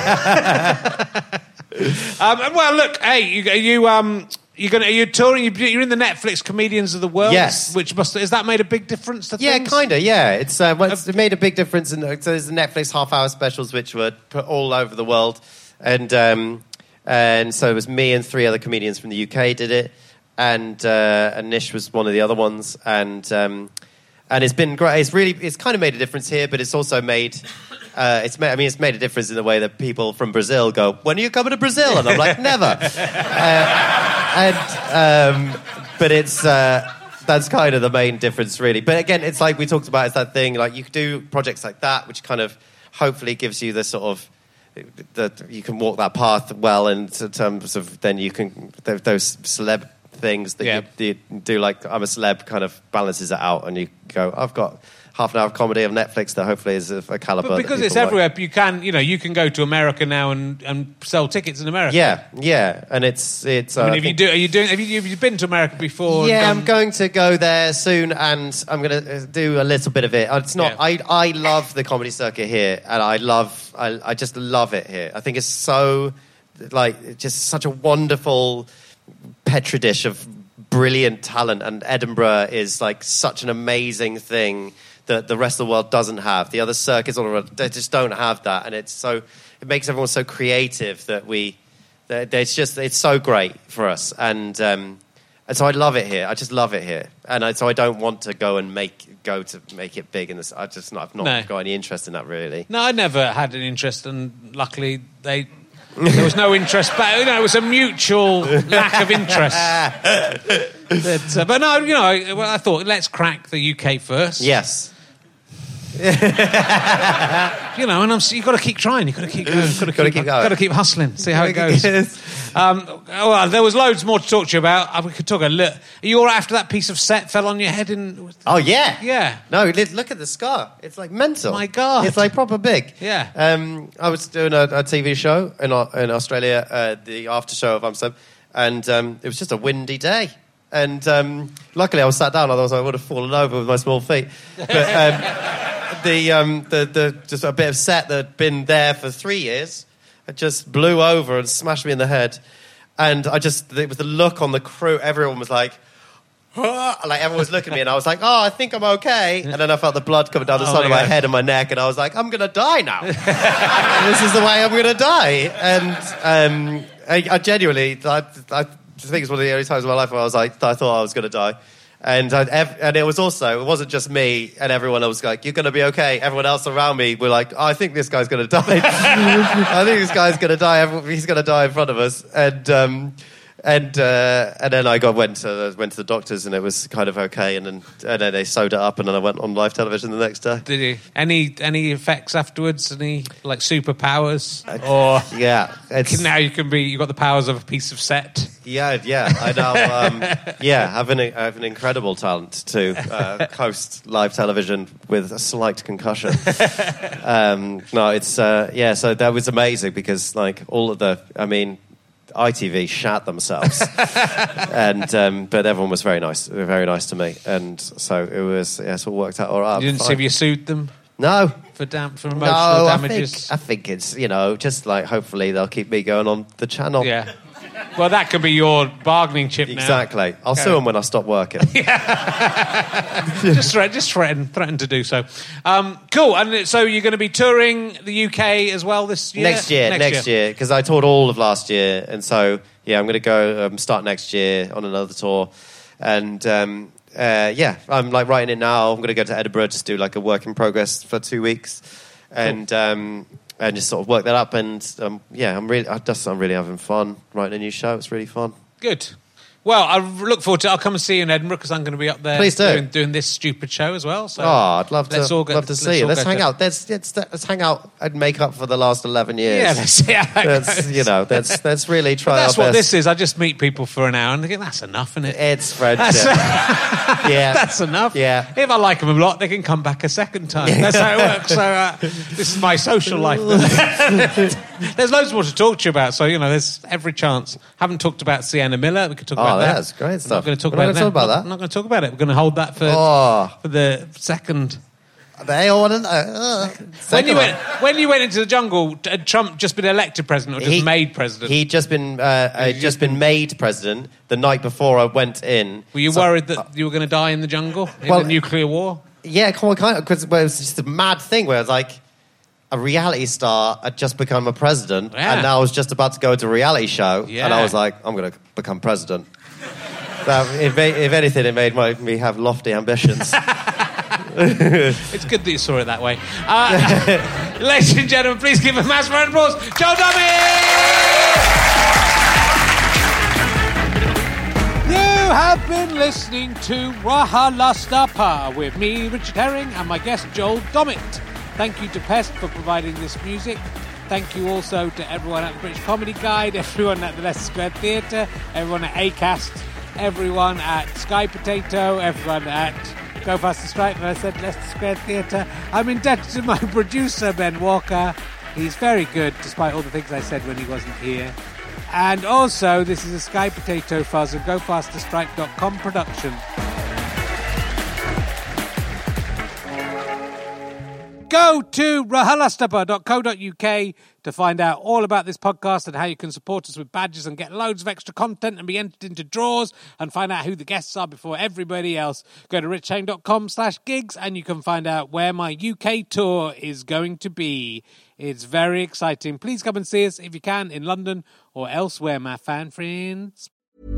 um, well, look. Hey, you. you um, You're gonna. You're touring. You're in the Netflix Comedians of the World. Yes. Which must. Has that made a big difference to Yeah, things? kind of, yeah. It's, uh, well, it's it made a big difference. In, so there's the Netflix half-hour specials, which were put all over the world. And um, and so it was me and three other comedians from the U K did it. And, uh, and Nish was one of the other ones. And um, and it's been great. It's really, it's kind of made a difference here, but it's also made... Uh, it's made, I mean, it's made a difference in the way that people from Brazil go, when are you coming to Brazil? And I'm like, never. uh, and, um, but it's, uh, that's kind of the main difference, really. But again, it's like we talked about, it's that thing, like you could do projects like that, which kind of hopefully gives you the sort of, that you can walk that path well in terms of, then you can, those celeb things that Yeah. you, you do, like I'm a celeb, kind of balances it out, and you go, I've got half an hour of comedy of Netflix that hopefully is of a caliber. But because that it's people everywhere, like. you can, you know, you can go to America now and, and sell tickets in America. Yeah, yeah, and it's it's. Uh, I mean, I if you think- do, are you doing? Have you, have you been to America before? Yeah, and I'm going to go there soon, and I'm going to do a little bit of it. It's not. Yeah. I I love the comedy circuit here, and I love. I I just love it here. I think it's so, like, just such a wonderful petri dish of brilliant talent, and Edinburgh is like such an amazing thing that the rest of the world doesn't have. The other circuits all around, they just don't have that, and it's so it makes everyone so creative that we. That it's just it's so great for us, and um, and so I love it here. I just love it here, and I, so I don't want to go and make go to make it big in this. I just not, I've not No. got any interest in that really. No, I never had an interest, and luckily they. There was no interest, but you know, it was a mutual lack of interest. But, uh, but no, you know, I, well, I thought let's crack the U K first. Yes. You know, and I'm, you've got to keep trying. You've got to keep going. You've got to Gotta keep, keep going. Got to keep hustling. See how it goes. Um, well, there was loads more to talk to you about. Uh, We could talk a little. Are you all right after that piece of set fell on your head? In Oh yeah, Yeah. No, li- look at the scar. It's like mental. My God. it's like proper big. Yeah. Um, I was doing a, a T V show in Au- in Australia, uh, the after show of Amsterdam, and um, it was just a windy day. And um, luckily, I was sat down. Otherwise, I would have fallen over with my small feet. But um, the um, the the just a bit of set that had been there for three years, it just blew over and smashed me in the head. And I just, it was the look on the crew. Everyone was like, "Ah," like everyone was looking at me, and I was like, "Oh, I think I'm okay." And then I felt the blood coming down the Oh side my of my God. head and my neck, and I was like, "I'm gonna die now. This is the way I'm gonna die." And um, I, I genuinely, I, I think it's one of the only times in my life where I was like, I thought I was gonna die. And I, ev- and it was also, it wasn't just me and everyone else was like, "You're gonna be okay." Everyone else around me were like, "Oh, I think this guy's gonna die. I think this guy's gonna die. Everyone- He's gonna die in front of us." And um, and uh, and then I got went to went to the doctors, and it was kind of okay. And then and then they sewed it up, and then I went on live television the next day. Did you? Any any effects afterwards? Any like superpowers? Or Yeah, it's, now you can be. You got the powers of a piece of set. yeah, yeah. I now, um, yeah, have an I have an incredible talent to uh, host live television with a slight concussion. um, no, it's uh, yeah. So that was amazing because like all of the, I mean, I T V shat themselves, and um, but everyone was very nice, very nice to me, and so it was. Yeah, it all worked out all right. You didn't see Fine. if you sued them No. for dam- for No, emotional I damages. think, I think it's, you know, just like hopefully they'll keep me going on the channel. Yeah. Well, that could be your bargaining chip now. Exactly. I'll sue him when I stop working. just threaten, just threaten, threaten to do so. Um, cool. And so you're going to be touring the U K as well this year? Next year, next, next year. Because I toured all of last year. And so, yeah, I'm going to go um, start next year on another tour. And, um, uh, yeah, I'm, like, writing it now. I'm going to go to Edinburgh, just do, like, a work in progress for two weeks. And... Cool. Um, and just sort of work that up, and um, yeah, I'm really, I just, I'm really having fun writing a new show. It's really fun. Good. Well, I look forward to it. I'll come and see you in Edinburgh because I'm going to be up there Please do. Doing, doing this stupid show as well. So oh, I'd love to, let's all go, love to let's see you. Let's hang to... out. Let's, let's, let's hang out and make up for the last eleven years. Yeah, let's see how that that's, goes. You know, that's, that's really try that's our what best. this is. I just meet people for an hour and I think that's enough, isn't it? It's friendship. That's, yeah. That's enough. Yeah. If I like them a lot, they can come back a second time. That's how it works. So uh, this is my social life. There's loads more to talk to you about, so, you know, there's every chance. Haven't talked about Sienna Miller. We could talk oh, about that. that's great stuff. I'm not going to talk We're about not it. talk about now. that. I'm not going to talk about it. We're going to hold that for, oh. for the second... They all want to know. Uh, when, you went, when you went into the jungle, had Trump just been elected president or just he, made president? He'd just been, uh, uh, just been made president the night before I went in. Were you so, worried that you were going to die in the jungle, in well, the nuclear war? Yeah, kind of, because well, it was just a mad thing where it was like a reality star had just become a president, Yeah. and now I was just about to go to a reality show, Yeah. and I was like, I'm going to become president. So if, if anything, it made my, me have lofty ambitions. It's good that you saw it that way. Uh, ladies and gentlemen, please give a massive round of applause, Joel Dommett! You have been listening to Rahalastapa with me, Richard Herring, and my guest, Joel Dommett. Thank you to Pest for providing this music. Thank you also to everyone at the British Comedy Guide, everyone at the Leicester Square Theatre, everyone at Acast, everyone at Sky Potato, everyone at Go Faster Stripe, and I said Leicester Square Theatre. I'm indebted to my producer, Ben Walker. He's very good, despite all the things I said when he wasn't here. And also, this is a Sky Potato Fuzz and Go Faster Stripe dot com production. Go to rahalastapa dot co dot uk to find out all about this podcast and how you can support us with badges and get loads of extra content and be entered into draws and find out who the guests are before everybody else. Go to richherring.com slash gigs and you can find out where my U K tour is going to be. It's very exciting. Please come and see us if you can in London or elsewhere, my fan friends.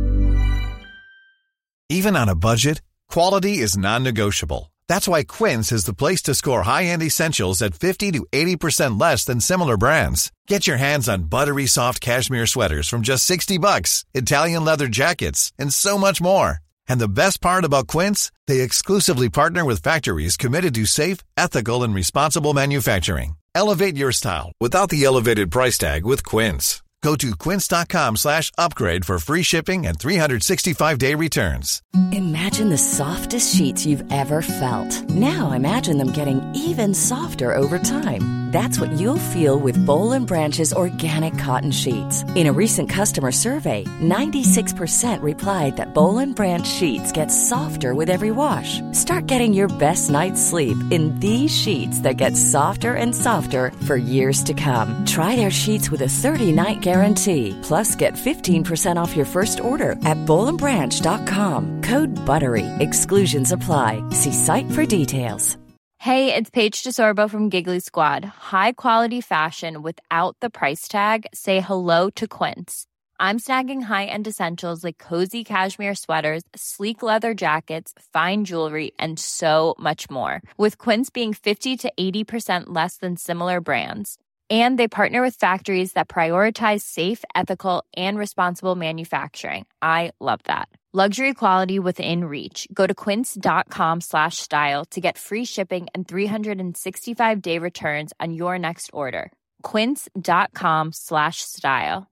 Even on a budget, quality is non-negotiable. That's why Quince is the place to score high-end essentials at fifty to eighty percent less than similar brands. Get your hands on buttery soft cashmere sweaters from just sixty bucks, Italian leather jackets, and so much more. And the best part about Quince, they exclusively partner with factories committed to safe, ethical, and responsible manufacturing. Elevate your style without the elevated price tag with Quince. Go to quince.com slash upgrade for free shipping and three sixty-five day returns. Imagine the softest sheets you've ever felt. Now imagine them getting even softer over time. That's what you'll feel with Boll and Branch's organic cotton sheets. In a recent customer survey, ninety-six percent replied that Boll and Branch sheets get softer with every wash. Start getting your best night's sleep in these sheets that get softer and softer for years to come. Try their sheets with a thirty-night guarantee. Plus, get fifteen percent off your first order at boll and branch dot com. Code BUTTERY. Exclusions apply. See site for details. Hey, it's Paige DeSorbo from Giggly Squad. High quality fashion without the price tag. Say hello to Quince. I'm snagging high-end essentials like cozy cashmere sweaters, sleek leather jackets, fine jewelry, and so much more. With Quince being fifty to eighty percent less than similar brands. And they partner with factories that prioritize safe, ethical, and responsible manufacturing. I love that. Luxury quality within reach. Go to quince.com slash style to get free shipping and three sixty-five day returns on your next order. Quince.com slash style.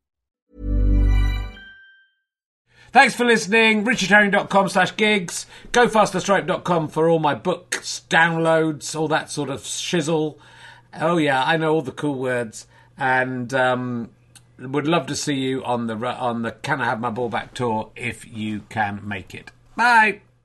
Thanks for listening. richardherring.com slash gigs. Go faster stripe dot com for all my books, downloads, all that sort of shizzle. Oh, yeah, I know all the cool words. And um, would love to see you on the on the Can I Have My Ball Back tour if you can make it. Bye.